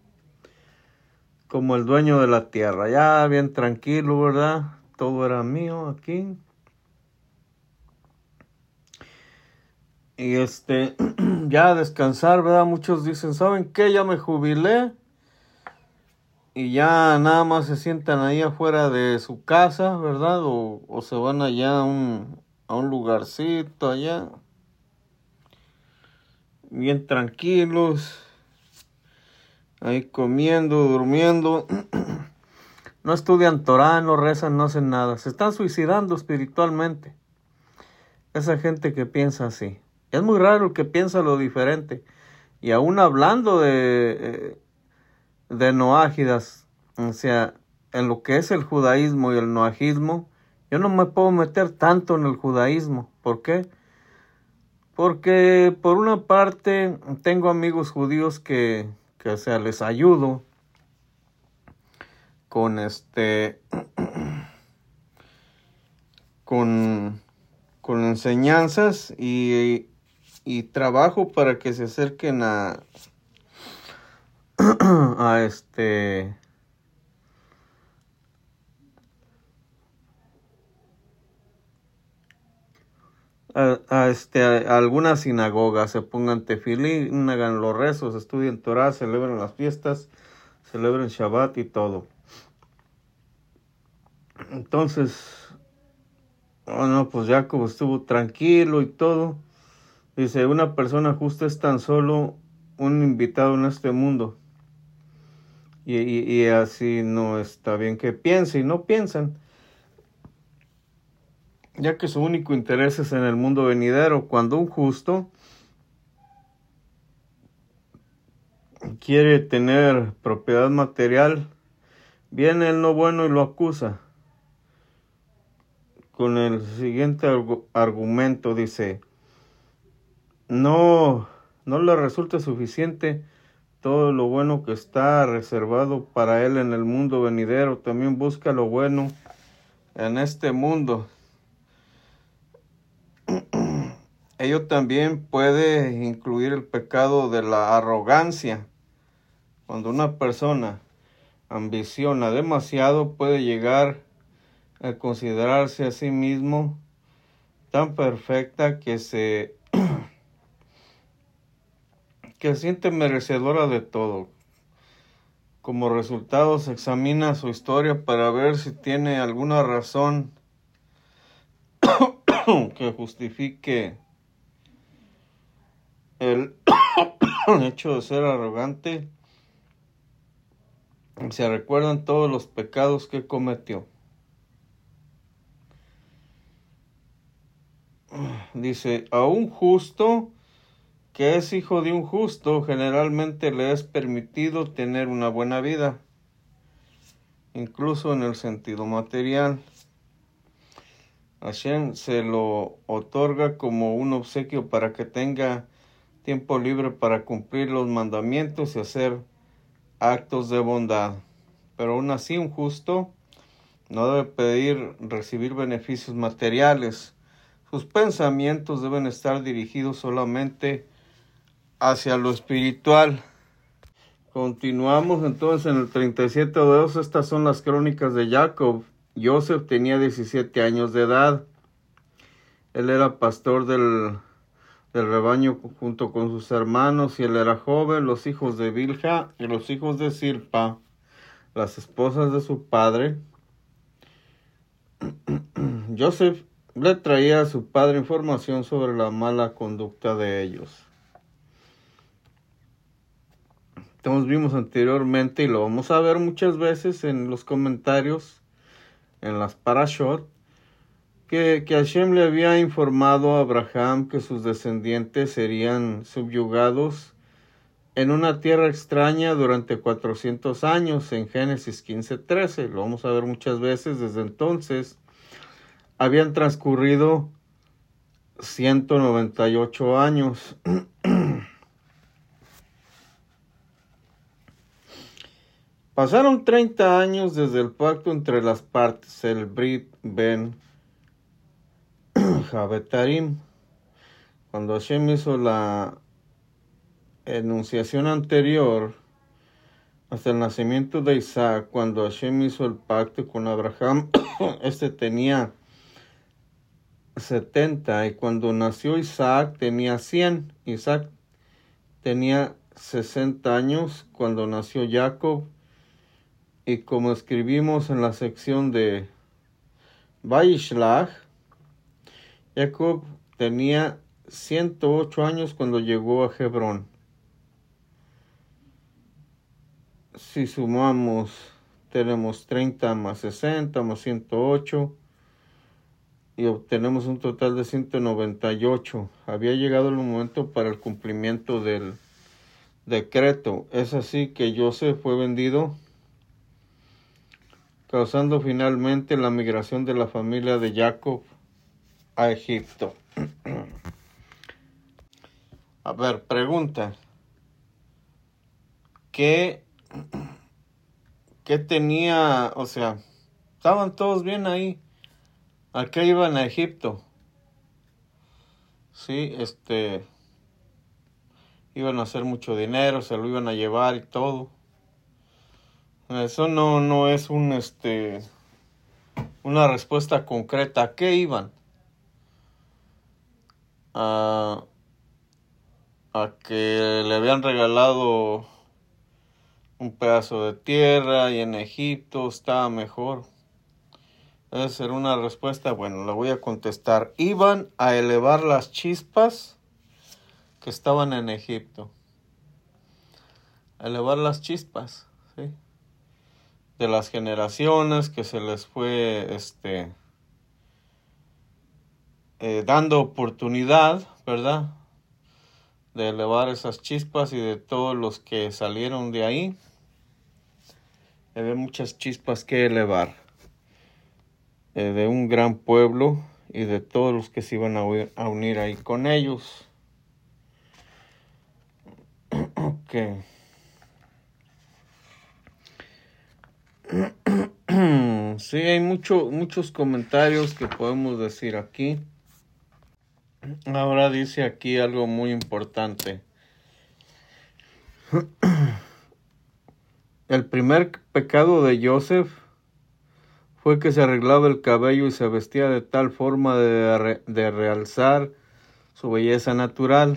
como el dueño de la tierra. Ya bien tranquilo, ¿verdad? Todo era mío aquí. Y ya descansar, ¿verdad? Muchos dicen, ¿saben qué? Ya me jubilé. Y ya nada más se sientan ahí afuera de su casa, ¿verdad? O se van allá a un lugarcito allá. Bien tranquilos. Ahí comiendo, durmiendo. No estudian Torah, no rezan, no hacen nada. Se están suicidando espiritualmente. Esa gente que piensa así. Es muy raro el que piensa lo diferente. Y aún hablando de noágidas, o sea, en lo que es el judaísmo y el noajismo, yo no me puedo meter tanto en el judaísmo. ¿Por qué? Porque por una parte tengo amigos judíos que o sea, les ayudo con con enseñanzas y trabajo para que se acerquen a alguna sinagoga, se pongan tefilín, hagan los rezos, estudien Torah, celebren las fiestas, celebren Shabbat y todo. Entonces, pues Jacob estuvo tranquilo y todo. Dice, una persona justa es tan solo un invitado en este mundo. Y así no está bien que piense, y no piensan. Ya que su único interés es en el mundo venidero. Cuando un justo quiere tener propiedad material, viene el no bueno y lo acusa. Con el siguiente argumento dice, no le resulta suficiente todo lo bueno que está reservado para él en el mundo venidero. También busca lo bueno en este mundo. ello también puede incluir el pecado de la arrogancia. Cuando una persona ambiciona demasiado, puede llegar a considerarse a sí mismo tan perfecta que se siente merecedora de todo. Como resultado, se examina su historia para ver si tiene alguna razón que justifique el hecho de ser arrogante. Se recuerdan todos los pecados que cometió. Dice, a un justo que es hijo de un justo, generalmente le es permitido tener una buena vida, incluso en el sentido material. Hashem se lo otorga como un obsequio para que tenga tiempo libre para cumplir los mandamientos y hacer actos de bondad. Pero aún así, un justo no debe recibir beneficios materiales. Sus pensamientos deben estar dirigidos solamente hacia lo espiritual. Continuamos entonces en el 37:2. Estas son las crónicas de Jacob. Joseph tenía 17 años de edad. Él era pastor del rebaño junto con sus hermanos, y él era joven. Los hijos de Bilha y los hijos de Silpa, las esposas de su padre. Joseph le traía a su padre información sobre la mala conducta de ellos. Entonces vimos anteriormente, y lo vamos a ver muchas veces en los comentarios, en las parashot, que Hashem le había informado a Abraham que sus descendientes serían subyugados en una tierra extraña durante 400 años, en Génesis 15:13. Lo vamos a ver muchas veces. Desde entonces habían transcurrido 198 años. Pasaron 30 años desde el pacto entre las partes, el Brit Ben Javetarim. Cuando Hashem hizo la enunciación anterior, hasta el nacimiento de Isaac, cuando Hashem hizo el pacto con Abraham, tenía 70, y cuando nació Isaac tenía 100. Isaac tenía 60 años cuando nació Jacob, y como escribimos en la sección de Vayishlach, Jacob tenía 108 años cuando llegó a Hebrón. Si sumamos, tenemos 30 más 60 más 108 y obtenemos un total de 198. Había llegado el momento para el cumplimiento del decreto. Es así que Joseph fue vendido, causando finalmente la migración de la familia de Jacob a Egipto. A ver, pregunta. ¿Qué tenía? O sea, estaban todos bien ahí. ¿A qué iban a Egipto? Sí, iban a hacer mucho dinero, se lo iban a llevar y todo. Eso no es una respuesta concreta. ¿A qué iban? A que le habían regalado un pedazo de tierra y en Egipto estaba mejor. Debe ser una respuesta. Bueno, la voy a contestar. Iban a elevar las chispas que estaban en Egipto. A elevar las chispas, ¿sí? De las generaciones que se les fue dando oportunidad, ¿verdad?, de elevar esas chispas, y de todos los que salieron de ahí. Había muchas chispas que elevar, de un gran pueblo y de todos los que se iban a unir ahí con ellos. Ok. Sí, hay muchos comentarios que podemos decir aquí. Ahora dice aquí algo muy importante. El primer pecado de Joseph fue que se arreglaba el cabello y se vestía de tal forma de realzar su belleza natural.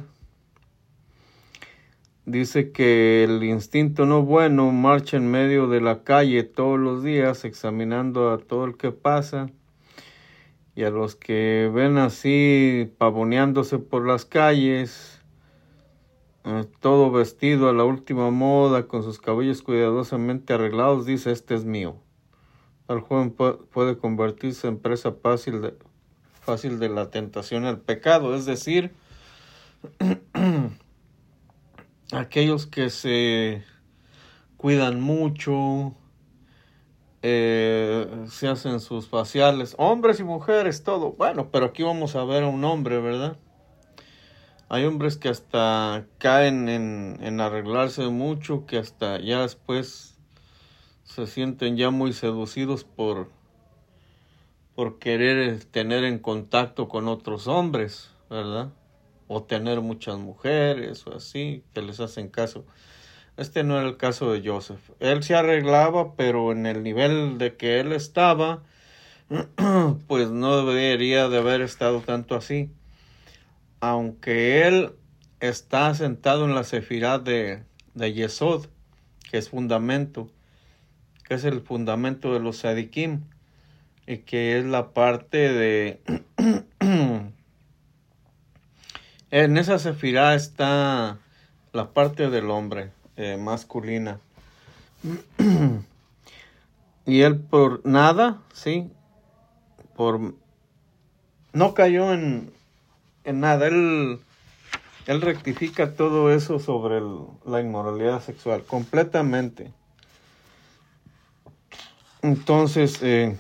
Dice que el instinto no bueno marcha en medio de la calle todos los días examinando a todo el que pasa, y a los que ven así pavoneándose por las calles, todo vestido a la última moda, con sus cabellos cuidadosamente arreglados, dice: este es mío. El joven puede convertirse en presa fácil de la tentación al pecado, es decir, aquellos que se cuidan mucho, se hacen sus faciales, hombres y mujeres, todo. Bueno, pero aquí vamos a ver a un hombre, ¿verdad? Hay hombres que hasta caen en arreglarse mucho, que hasta ya después se sienten ya muy seducidos por querer tener en contacto con otros hombres, ¿verdad? O tener muchas mujeres o así, que les hacen caso. Este no era el caso de Joseph. Él se arreglaba, pero en el nivel de que él estaba, pues no debería de haber estado tanto así. Aunque él está sentado en la sefirá de Yesod, que es fundamento, que es el fundamento de los sadikim, y que es la parte de... En esa sefirá está la parte del hombre, masculina. Y él por nada, sí, no cayó en nada. Él rectifica todo eso sobre la inmoralidad sexual, completamente. Entonces, el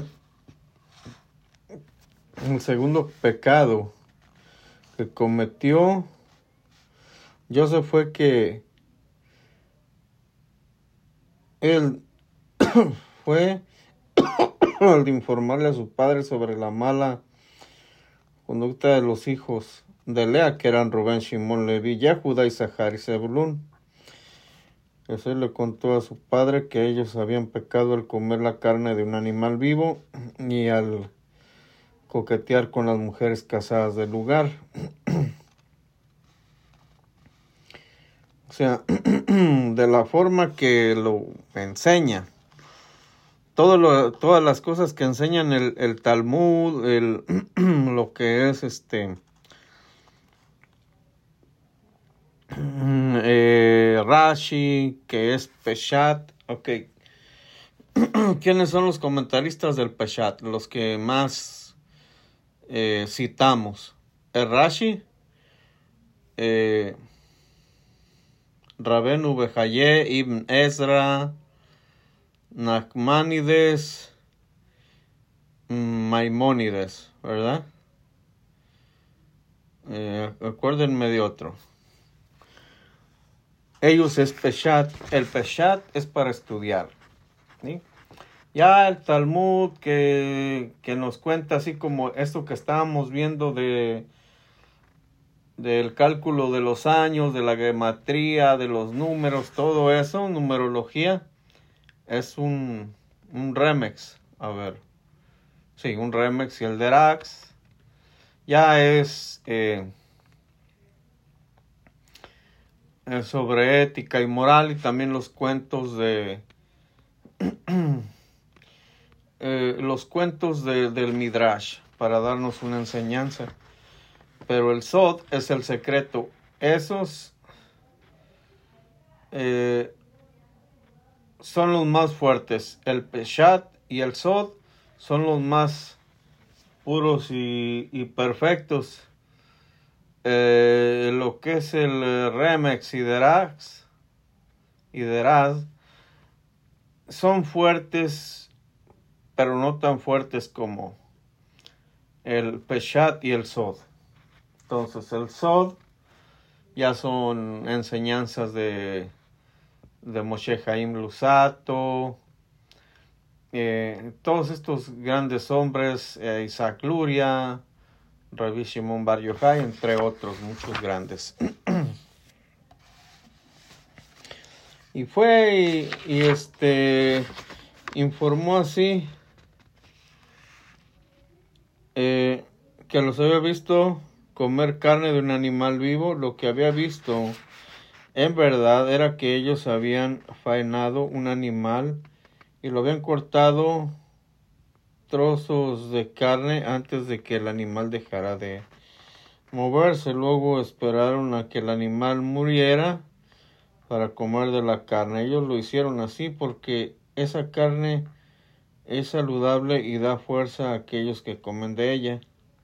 segundo pecado que cometió Joseph fue que él fue al informarle a su padre sobre la mala conducta de los hijos de Lea, que eran Rubén, Shimón, Leví, Judá, Isahar y Zebulún. Eso le contó a su padre que ellos habían pecado al comer la carne de un animal vivo y al coquetear con las mujeres casadas del lugar. O sea, de la forma que lo enseña. Todas las cosas que enseñan el Talmud, lo que es Rashi, que es Peshat. Ok. ¿Quiénes son los comentaristas del Peshat? Los que más citamos. El Rashi, Rabenu Behaye, Ibn Ezra, Nachmanides, Maimónides, ¿verdad? Acuérdenme de otro. Ellos es Peshat. El Peshat es para estudiar, ¿sí? Ya el Talmud que nos cuenta así como esto que estábamos viendo del cálculo de los años, de la gematría, de los números, todo eso, numerología, es un remix. A ver, sí, un remix. Y el Derax ya es sobre ética y moral, y también los cuentos de del Midrash, para darnos una enseñanza. Pero el Sod es el secreto. Esos son los más fuertes. El Peshat y el Sod son los más puros y perfectos. Lo que es el Remex y Deraz son fuertes, pero no tan fuertes como el Peshat y el Sod. Entonces el Sod ya son enseñanzas de Moshe Chaim Luzzatto, todos estos grandes hombres, Isaac Luria, Rabbi Shimon Bar Yochai, entre otros, muchos grandes. Y fue y informó así que los había visto comer carne de un animal vivo. Lo que había visto en verdad era que ellos habían faenado un animal y lo habían cortado trozos de carne antes de que el animal dejara de moverse. Luego esperaron a que el animal muriera para comer de la carne. Ellos lo hicieron así porque esa carne es saludable y da fuerza a aquellos que comen de ella.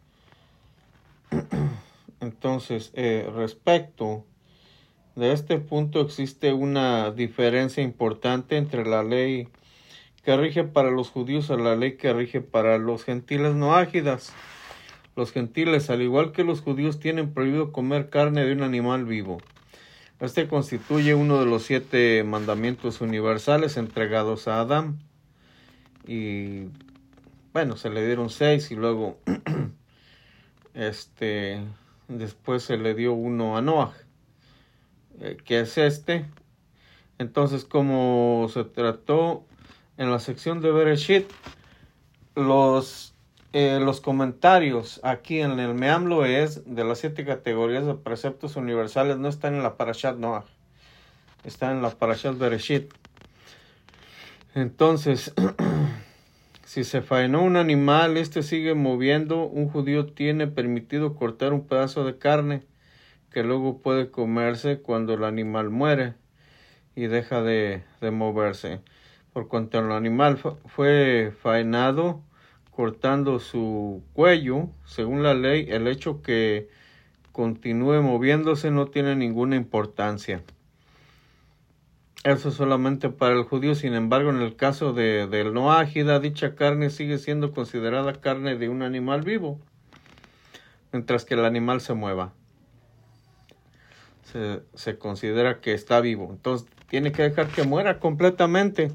Entonces, respecto de este punto, existe una diferencia importante entre la ley que rige para los judíos y la ley que rige para los gentiles noágidas. Los gentiles, al igual que los judíos, tienen prohibido comer carne de un animal vivo. Este constituye uno de los 7 mandamientos universales entregados a Adán. Y bueno, se le dieron 6 y luego después se le dio uno a Noah, que es este. Entonces, como se trató en la sección de Bereshit, los comentarios aquí en el Me'am Lo'ez de las 7 categorías de preceptos universales no están en la Parashat Noah, están en la Parashat Bereshit. Entonces, si se faenó un animal, sigue moviendo, un judío tiene permitido cortar un pedazo de carne que luego puede comerse cuando el animal muere y deja de moverse. Por cuanto el animal fue faenado cortando su cuello, según la ley, el hecho que continúe moviéndose no tiene ninguna importancia. Eso es solamente para el judío. Sin embargo, en el caso del noágida, dicha carne sigue siendo considerada carne de un animal vivo, mientras que el animal se mueva. Se considera que está vivo. Entonces, tiene que dejar que muera completamente.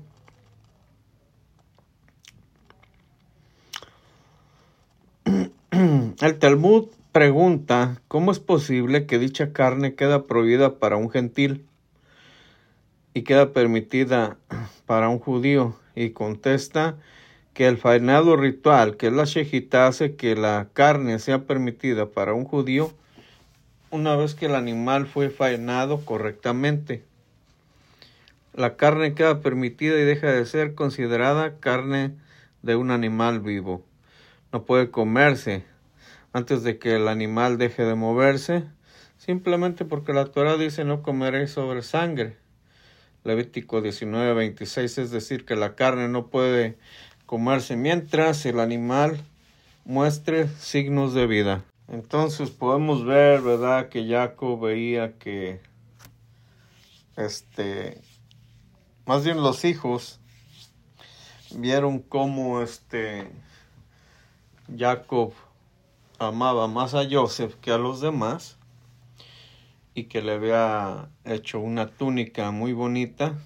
El Talmud pregunta, ¿cómo es posible que dicha carne queda prohibida para un gentil y queda permitida para un judío? Y contesta que el faenado ritual, que es la shejitá, hace que la carne sea permitida para un judío una vez que el animal fue faenado correctamente. La carne queda permitida y deja de ser considerada carne de un animal vivo. No puede comerse antes de que el animal deje de moverse, simplemente porque la Torah dice no comeré sobre sangre. Levítico 19:26, es decir, que la carne no puede comerse mientras el animal muestre signos de vida. Entonces podemos ver, ¿verdad?, que Jacob veía que más bien los hijos vieron cómo Jacob amaba más a Joseph que a los demás y que le había hecho una túnica muy bonita.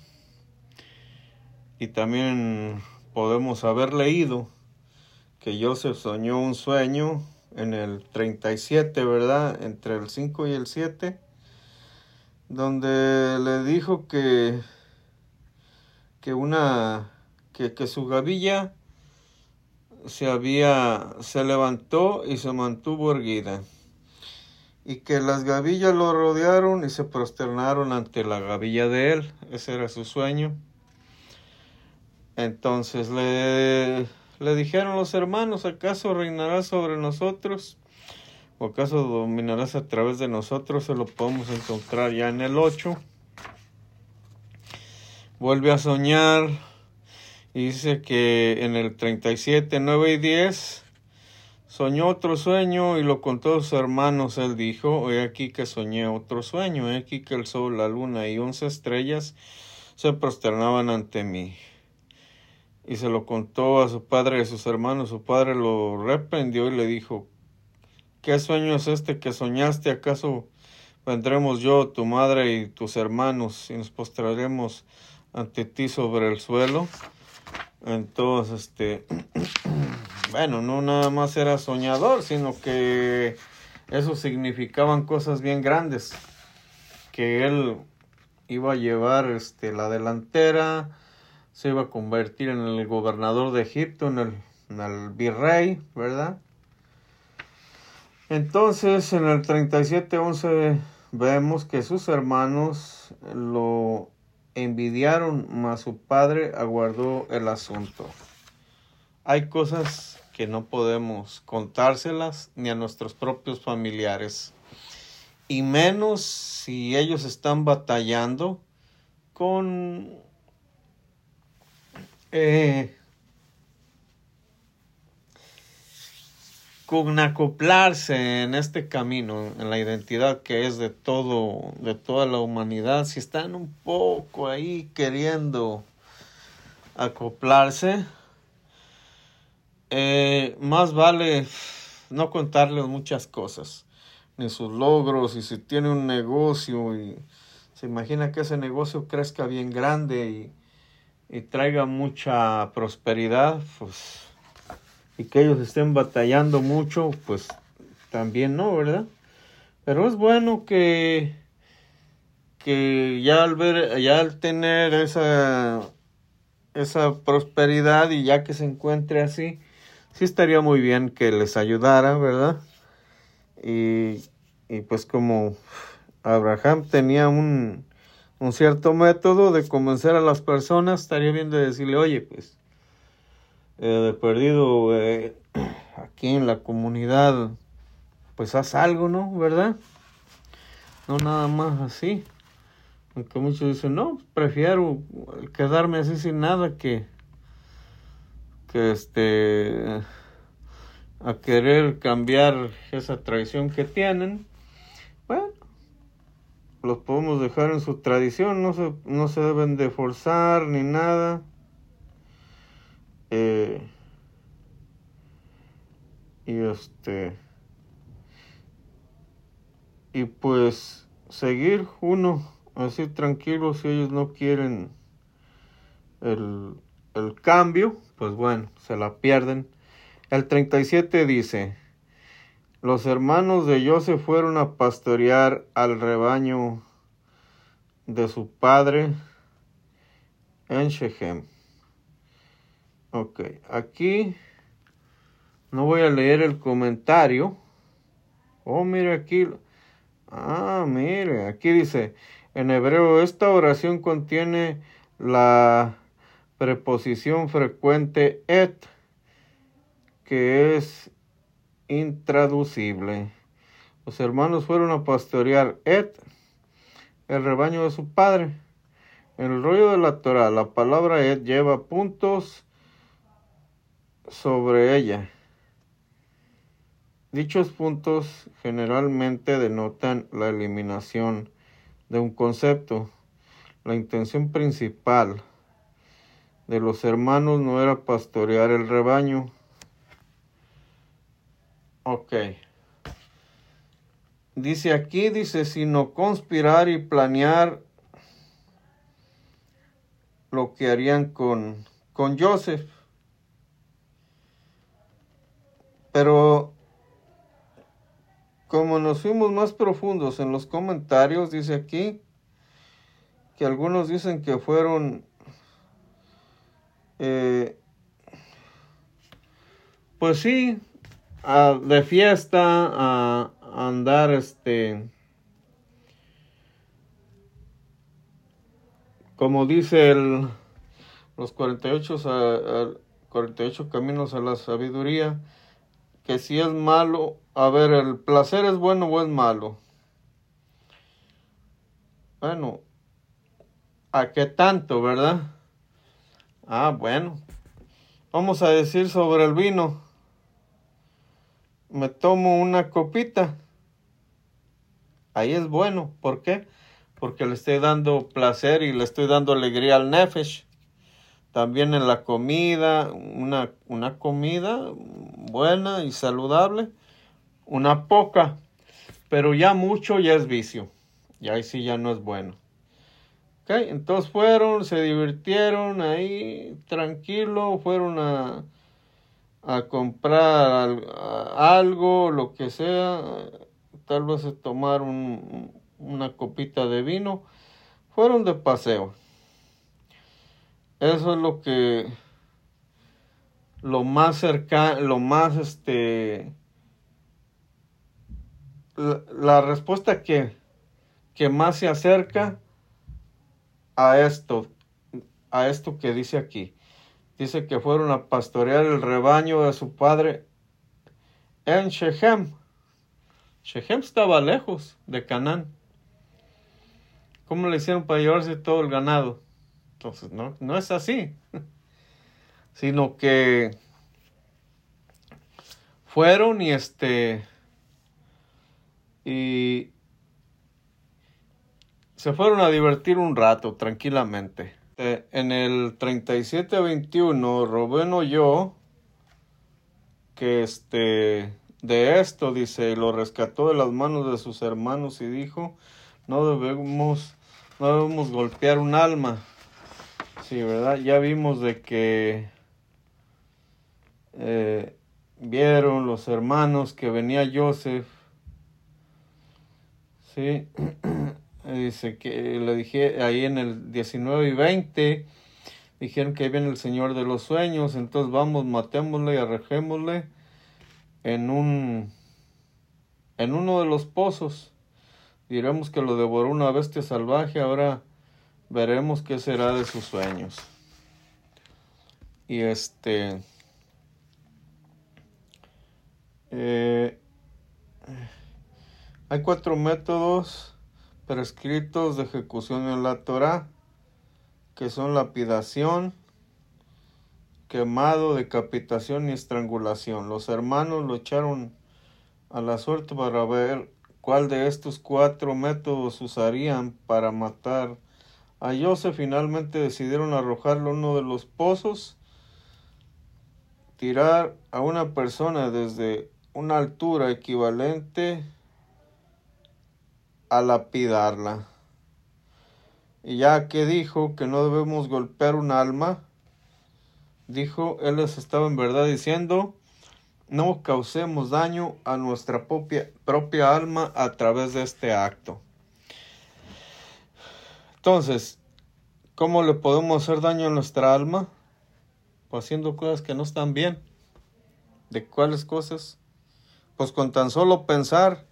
Y también podemos haber leído que Joseph soñó un sueño en el 37, ¿verdad?, entre el 5 y el 7, donde le dijo que su gavilla se levantó y se mantuvo erguida, y que las gavillas lo rodearon y se prosternaron ante la gavilla de él. Ese era su sueño. Entonces le dijeron los hermanos, ¿acaso reinarás sobre nosotros? ¿O acaso dominarás a través de nosotros? Se lo podemos encontrar ya en el 8. Vuelve a soñar y dice que en el 37, 9 y 10 soñó otro sueño y lo contó a sus hermanos. Él dijo, he aquí que soñé otro sueño, he aquí que el sol, la luna y 11 estrellas se prosternaban ante mí. Y se lo contó a su padre y a sus hermanos. Su padre lo reprendió y le dijo, ¿qué sueño es este que soñaste? ¿Acaso vendremos yo, tu madre y tus hermanos y nos postraremos ante ti sobre el suelo? Entonces bueno, no nada más era soñador, sino que eso significaban cosas bien grandes, que él iba a llevar la delantera, se iba a convertir en el gobernador de Egipto, en el virrey, ¿verdad? Entonces, en el 37:11 vemos que sus hermanos lo envidiaron, mas su padre aguardó el asunto. Hay cosas que no podemos contárselas ni a nuestros propios familiares, y menos si ellos están batallando con acoplarse en este camino, en la identidad que es de toda la humanidad. Si están un poco ahí queriendo acoplarse, más vale no contarles muchas cosas, ni sus logros, y si tiene un negocio y se imagina que ese negocio crezca bien grande y traiga mucha prosperidad, pues, y que ellos estén batallando mucho, pues también no, ¿verdad? Pero es bueno que ya al tener esa prosperidad, y ya que se encuentre así, sí estaría muy bien que les ayudara, ¿verdad? Y pues como Abraham tenía un cierto método de convencer a las personas, estaría bien de decirle, oye, pues, de perdido, aquí en la comunidad, pues haz algo, ¿no? ¿Verdad? No nada más así. Aunque muchos dicen, no, prefiero quedarme así sin nada que a querer cambiar esa tradición que tienen. Bueno, los podemos dejar en su tradición, no se deben de forzar ni nada. Y pues seguir uno así tranquilo. Si ellos no quieren el cambio, pues bueno, se la pierden. El 37 dice: los hermanos de Joseph fueron a pastorear al rebaño de su padre en Shechem. Ok, aquí no voy a leer el comentario. Oh, mire aquí. Mire, aquí dice, en hebreo, esta oración contiene la preposición frecuente et, que es intraducible. Los hermanos fueron a pastorear et, el rebaño de su padre. En el rollo de la Torah, la palabra et lleva puntos sobre ella. Dichos puntos generalmente denotan la eliminación de un concepto. La intención principal de los hermanos no era pastorear el rebaño. Ok. Dice, sino conspirar y planear lo que harían con Joseph. Pero como nos fuimos más profundos en los comentarios, dice aquí que algunos dicen que fueron pues sí, de fiesta, a andar como dice los 48 caminos a la sabiduría, que si es malo, a ver, el placer es bueno o es malo. Bueno, ¿a qué tanto, verdad? Bueno, vamos a decir sobre el vino. Me tomo una copita. Ahí es bueno. ¿Por qué? Porque le estoy dando placer y le estoy dando alegría al nefesh. También en la comida, una comida buena y saludable, una poca, pero ya mucho ya es vicio. Y ahí sí ya no es bueno. Okay, entonces fueron, se divirtieron ahí, tranquilo, fueron a comprar algo, lo que sea, tal vez a tomar una copita de vino, fueron de paseo. Eso es lo más cercano, la respuesta que más se acerca a esto que dice aquí. Dice que fueron a pastorear el rebaño de su padre en Shechem. Shechem estaba lejos de Canaán. ¿Cómo le hicieron para llevarse todo el ganado? Entonces, no es así. Sino que fueron y se fueron a divertir un rato tranquilamente. En el 37-21, Rubén oyó que de esto, dice, lo rescató de las manos de sus hermanos y dijo, no debemos golpear un alma. Sí, ¿verdad? Ya vimos de que vieron los hermanos que venía Joseph. Sí. Dice que le dije ahí en el 19 y 20, dijeron que ahí viene el Señor de los sueños, entonces vamos, matémosle y arrojémosle en uno de los pozos. Diremos que lo devoró una bestia salvaje, ahora veremos qué será de sus sueños. Y hay 4 métodos prescritos de ejecución en la Torá, que son lapidación, quemado, decapitación y estrangulación. Los hermanos lo echaron a la suerte para ver cuál de estos 4 métodos usarían para matar a Joseph. Finalmente decidieron arrojarlo a uno de los pozos, tirar a una persona desde una altura equivalente a lapidarla. Y ya que dijo que no debemos golpear un alma, dijo, él les estaba en verdad diciendo, no causemos daño a nuestra propia alma a través de este acto. Entonces, ¿cómo le podemos hacer daño a nuestra alma? Pues haciendo cosas que no están bien. ¿De cuáles cosas? Pues con tan solo pensar.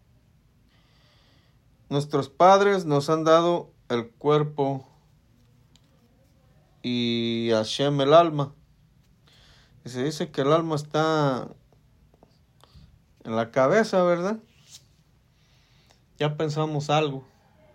Nuestros padres nos han dado el cuerpo y Hashem el alma. Y se dice que el alma está en la cabeza, ¿verdad? Ya pensamos algo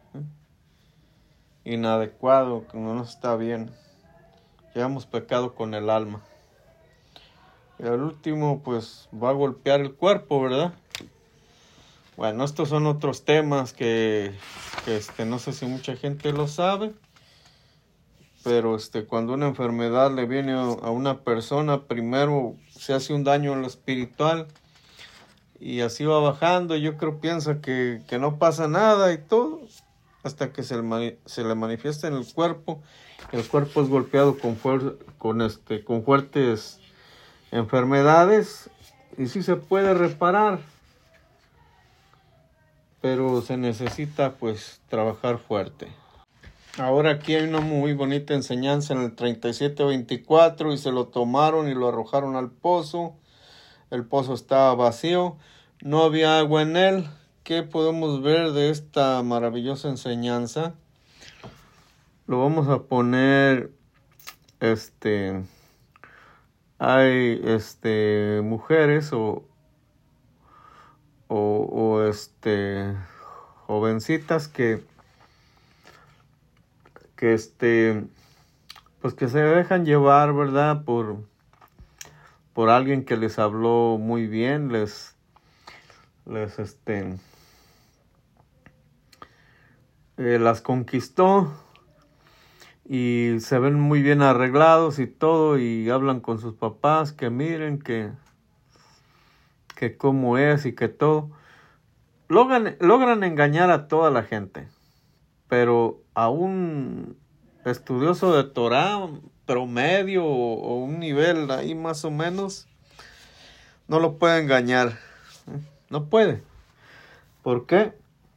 inadecuado, que no nos está bien. Ya hemos pecado con el alma. Y al último, pues, va a golpear el cuerpo, ¿verdad? Bueno, estos son otros temas que no sé si mucha gente lo sabe, pero cuando una enfermedad le viene a una persona, primero se hace un daño en lo espiritual y así va bajando. Yo creo, piensa que no pasa nada y todo, hasta que se le manifiesta en el cuerpo. El cuerpo es golpeado con fuertes enfermedades y sí se puede reparar, pero se necesita pues trabajar fuerte. Ahora aquí hay una muy bonita enseñanza en el 37-24, y se lo tomaron y lo arrojaron al pozo. El pozo estaba vacío, no había agua en él. ¿Qué podemos ver de esta maravillosa enseñanza? Lo vamos a poner, hay mujeres o jovencitas que pues que se dejan llevar, ¿verdad? Por alguien que les habló muy bien, las conquistó y se ven muy bien arreglados y todo, y hablan con sus papás que miren que cómo es y que todo. Logran engañar a toda la gente, pero a un estudioso de Torah promedio o un nivel ahí más o menos, no lo puede engañar. No puede. ¿Por qué?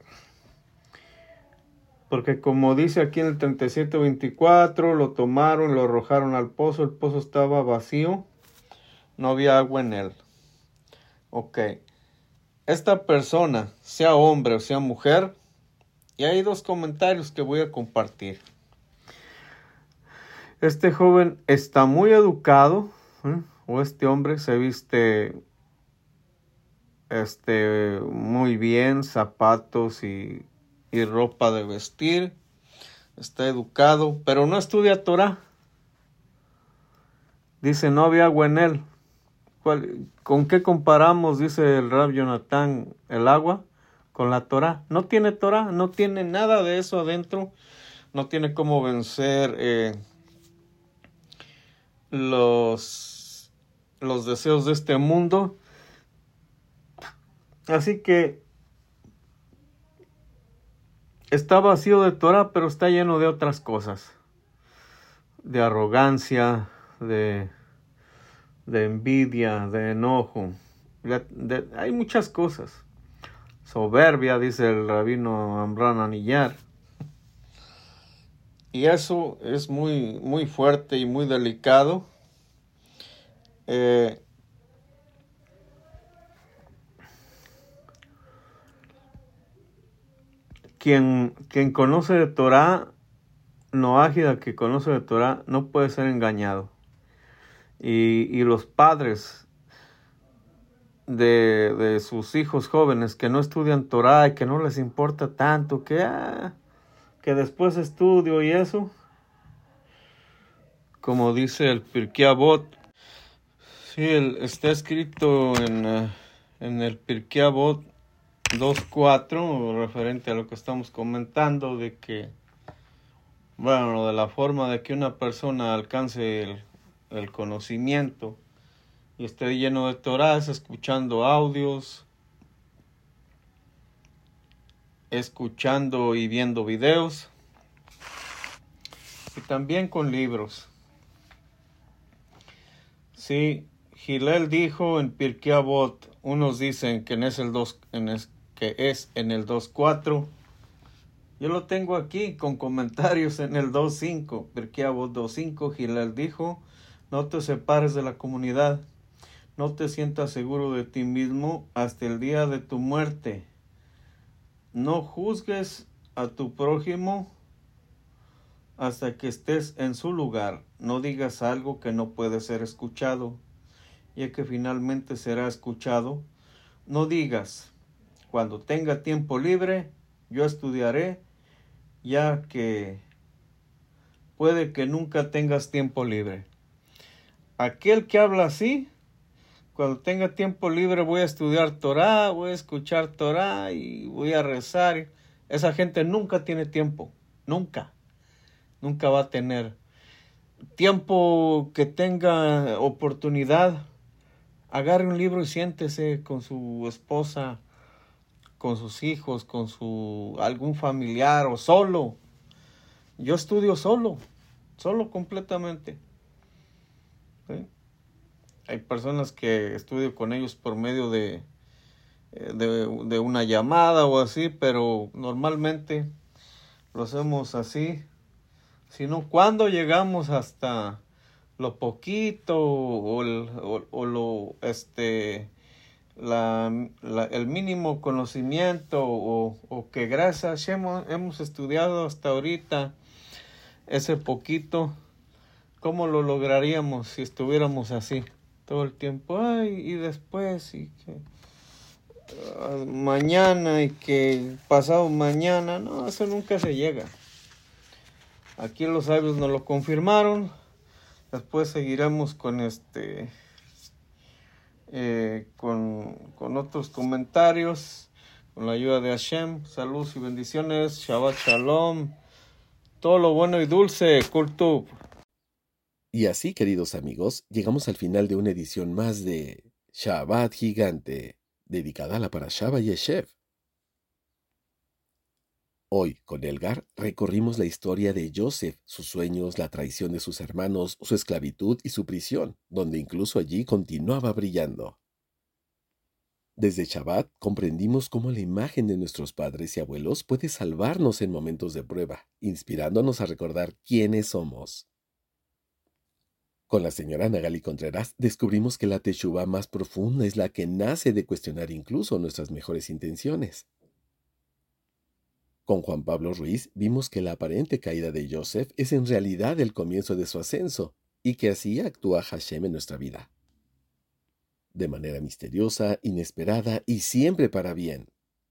Porque como dice aquí en el 37:24, lo tomaron, lo arrojaron al pozo, el pozo estaba vacío, no había agua en él. Ok, esta persona, sea hombre o sea mujer, y hay dos comentarios que voy a compartir. Este joven está muy educado, o este hombre se viste muy bien, zapatos y ropa de vestir, está educado, pero no estudia Torah. Dice, no había agua en él. ¿Con qué comparamos, dice el Rab Jonathan, el agua? Con la Torah. No tiene Torah, no tiene nada de eso adentro, no tiene cómo vencer los deseos de este mundo. Así que está vacío de Torah, pero está lleno de otras cosas. De arrogancia, de envidia, de enojo. Hay muchas cosas. Soberbia, dice el rabino Amran Aniyar. Y eso es muy, muy fuerte y muy delicado. Quien conoce de Torah, Noágida que conoce de Torah, no puede ser engañado. Y los padres de sus hijos jóvenes que no estudian Torah y que no les importa tanto, que después estudio y eso, como dice el Pirkei Avot, sí, está escrito en el Pirkei Avot 2.4, referente a lo que estamos comentando, de que, bueno, de la forma de que una persona alcance el conocimiento y esté lleno de Torah, es escuchando audios, escuchando y viendo videos, y también con libros. Sí, Hillel dijo en Pirkei Avot, unos dicen que es en el 2.4. Yo lo tengo aquí con comentarios en el 2.5. Pirkei Avot 2.5, Hillel dijo, no te separes de la comunidad, no te sientas seguro de ti mismo hasta el día de tu muerte. No juzgues a tu prójimo hasta que estés en su lugar. No digas algo que no puede ser escuchado, ya que finalmente será escuchado. No digas, cuando tenga tiempo libre, yo estudiaré, ya que puede que nunca tengas tiempo libre. Aquel que habla así, cuando tenga tiempo libre voy a estudiar Torah, voy a escuchar Torah y voy a rezar. Esa gente nunca tiene tiempo, nunca va a tener tiempo. Que tenga oportunidad, agarre un libro y siéntese con su esposa, con sus hijos, con algún familiar o solo. Yo estudio solo completamente. ¿Sí? Hay personas que estudio con ellos por medio de una llamada o así, pero normalmente lo hacemos así. Sino cuando llegamos hasta lo poquito el mínimo conocimiento o que gracias a Hashem hemos estudiado hasta ahorita, ese poquito, ¿cómo lo lograríamos si estuviéramos así todo el tiempo? Y después, y que mañana, y que pasado mañana. No, eso nunca se llega. Aquí los sabios nos lo confirmaron. Después seguiremos con con otros comentarios, con la ayuda de Hashem. Saludos y bendiciones. Shabbat Shalom. Todo lo bueno y dulce. Kol Tov. Y así, queridos amigos, llegamos al final de una edición más de Shabbat Gigante, dedicada a la Parashá Vayeshev. Hoy, con Elgar, recorrimos la historia de Joseph, sus sueños, la traición de sus hermanos, su esclavitud y su prisión, donde incluso allí continuaba brillando. Desde Shabbat comprendimos cómo la imagen de nuestros padres y abuelos puede salvarnos en momentos de prueba, inspirándonos a recordar quiénes somos. Con la señora Nagali Contreras descubrimos que la teshuvá más profunda es la que nace de cuestionar incluso nuestras mejores intenciones. Con Juan Pablo Ruiz vimos que la aparente caída de Joseph es en realidad el comienzo de su ascenso y que así actúa Hashem en nuestra vida. De manera misteriosa, inesperada y siempre para bien.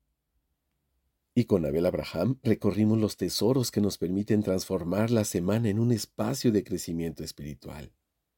Y con Abel Abraham recorrimos los tesoros que nos permiten transformar la semana en un espacio de crecimiento espiritual.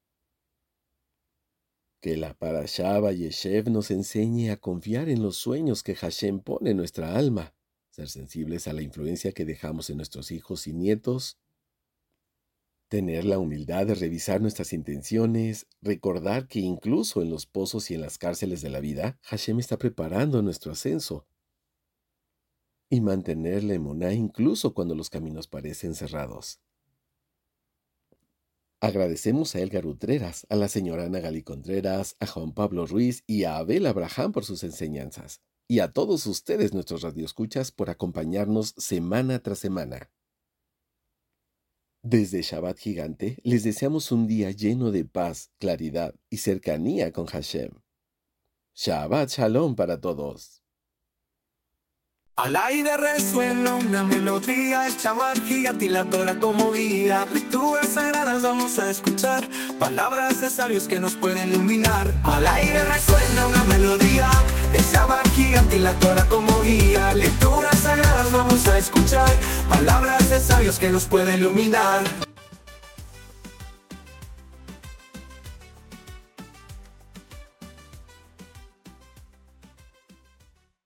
Que la Parashá Vayeshev nos enseñe a confiar en los sueños que Hashem pone en nuestra alma, ser sensibles a la influencia que dejamos en nuestros hijos y nietos, tener la humildad de revisar nuestras intenciones, recordar que incluso en los pozos y en las cárceles de la vida, Hashem está preparando nuestro ascenso, y mantener la emuná incluso cuando los caminos parecen cerrados. Agradecemos a Elgar Utreras, a la señora Nagali Contreras, a Juan Pablo Ruiz y a Abel Abraham por sus enseñanzas, y a todos ustedes, nuestros radioescuchas, por acompañarnos semana tras semana. Desde Shabbat Gigante, les deseamos un día lleno de paz, claridad y cercanía con Hashem. Shabbat Shalom para todos. Al aire resuena una melodía, el Shabbat Gigante y la Torah como guía. Lecturas sagradas vamos a escuchar, palabras de sabios que nos pueden iluminar. Al aire resuena una melodía, el Shabbat Gigante y la Torah como guía. Lecturas sagradas vamos a escuchar, palabras de sabios que nos pueden iluminar.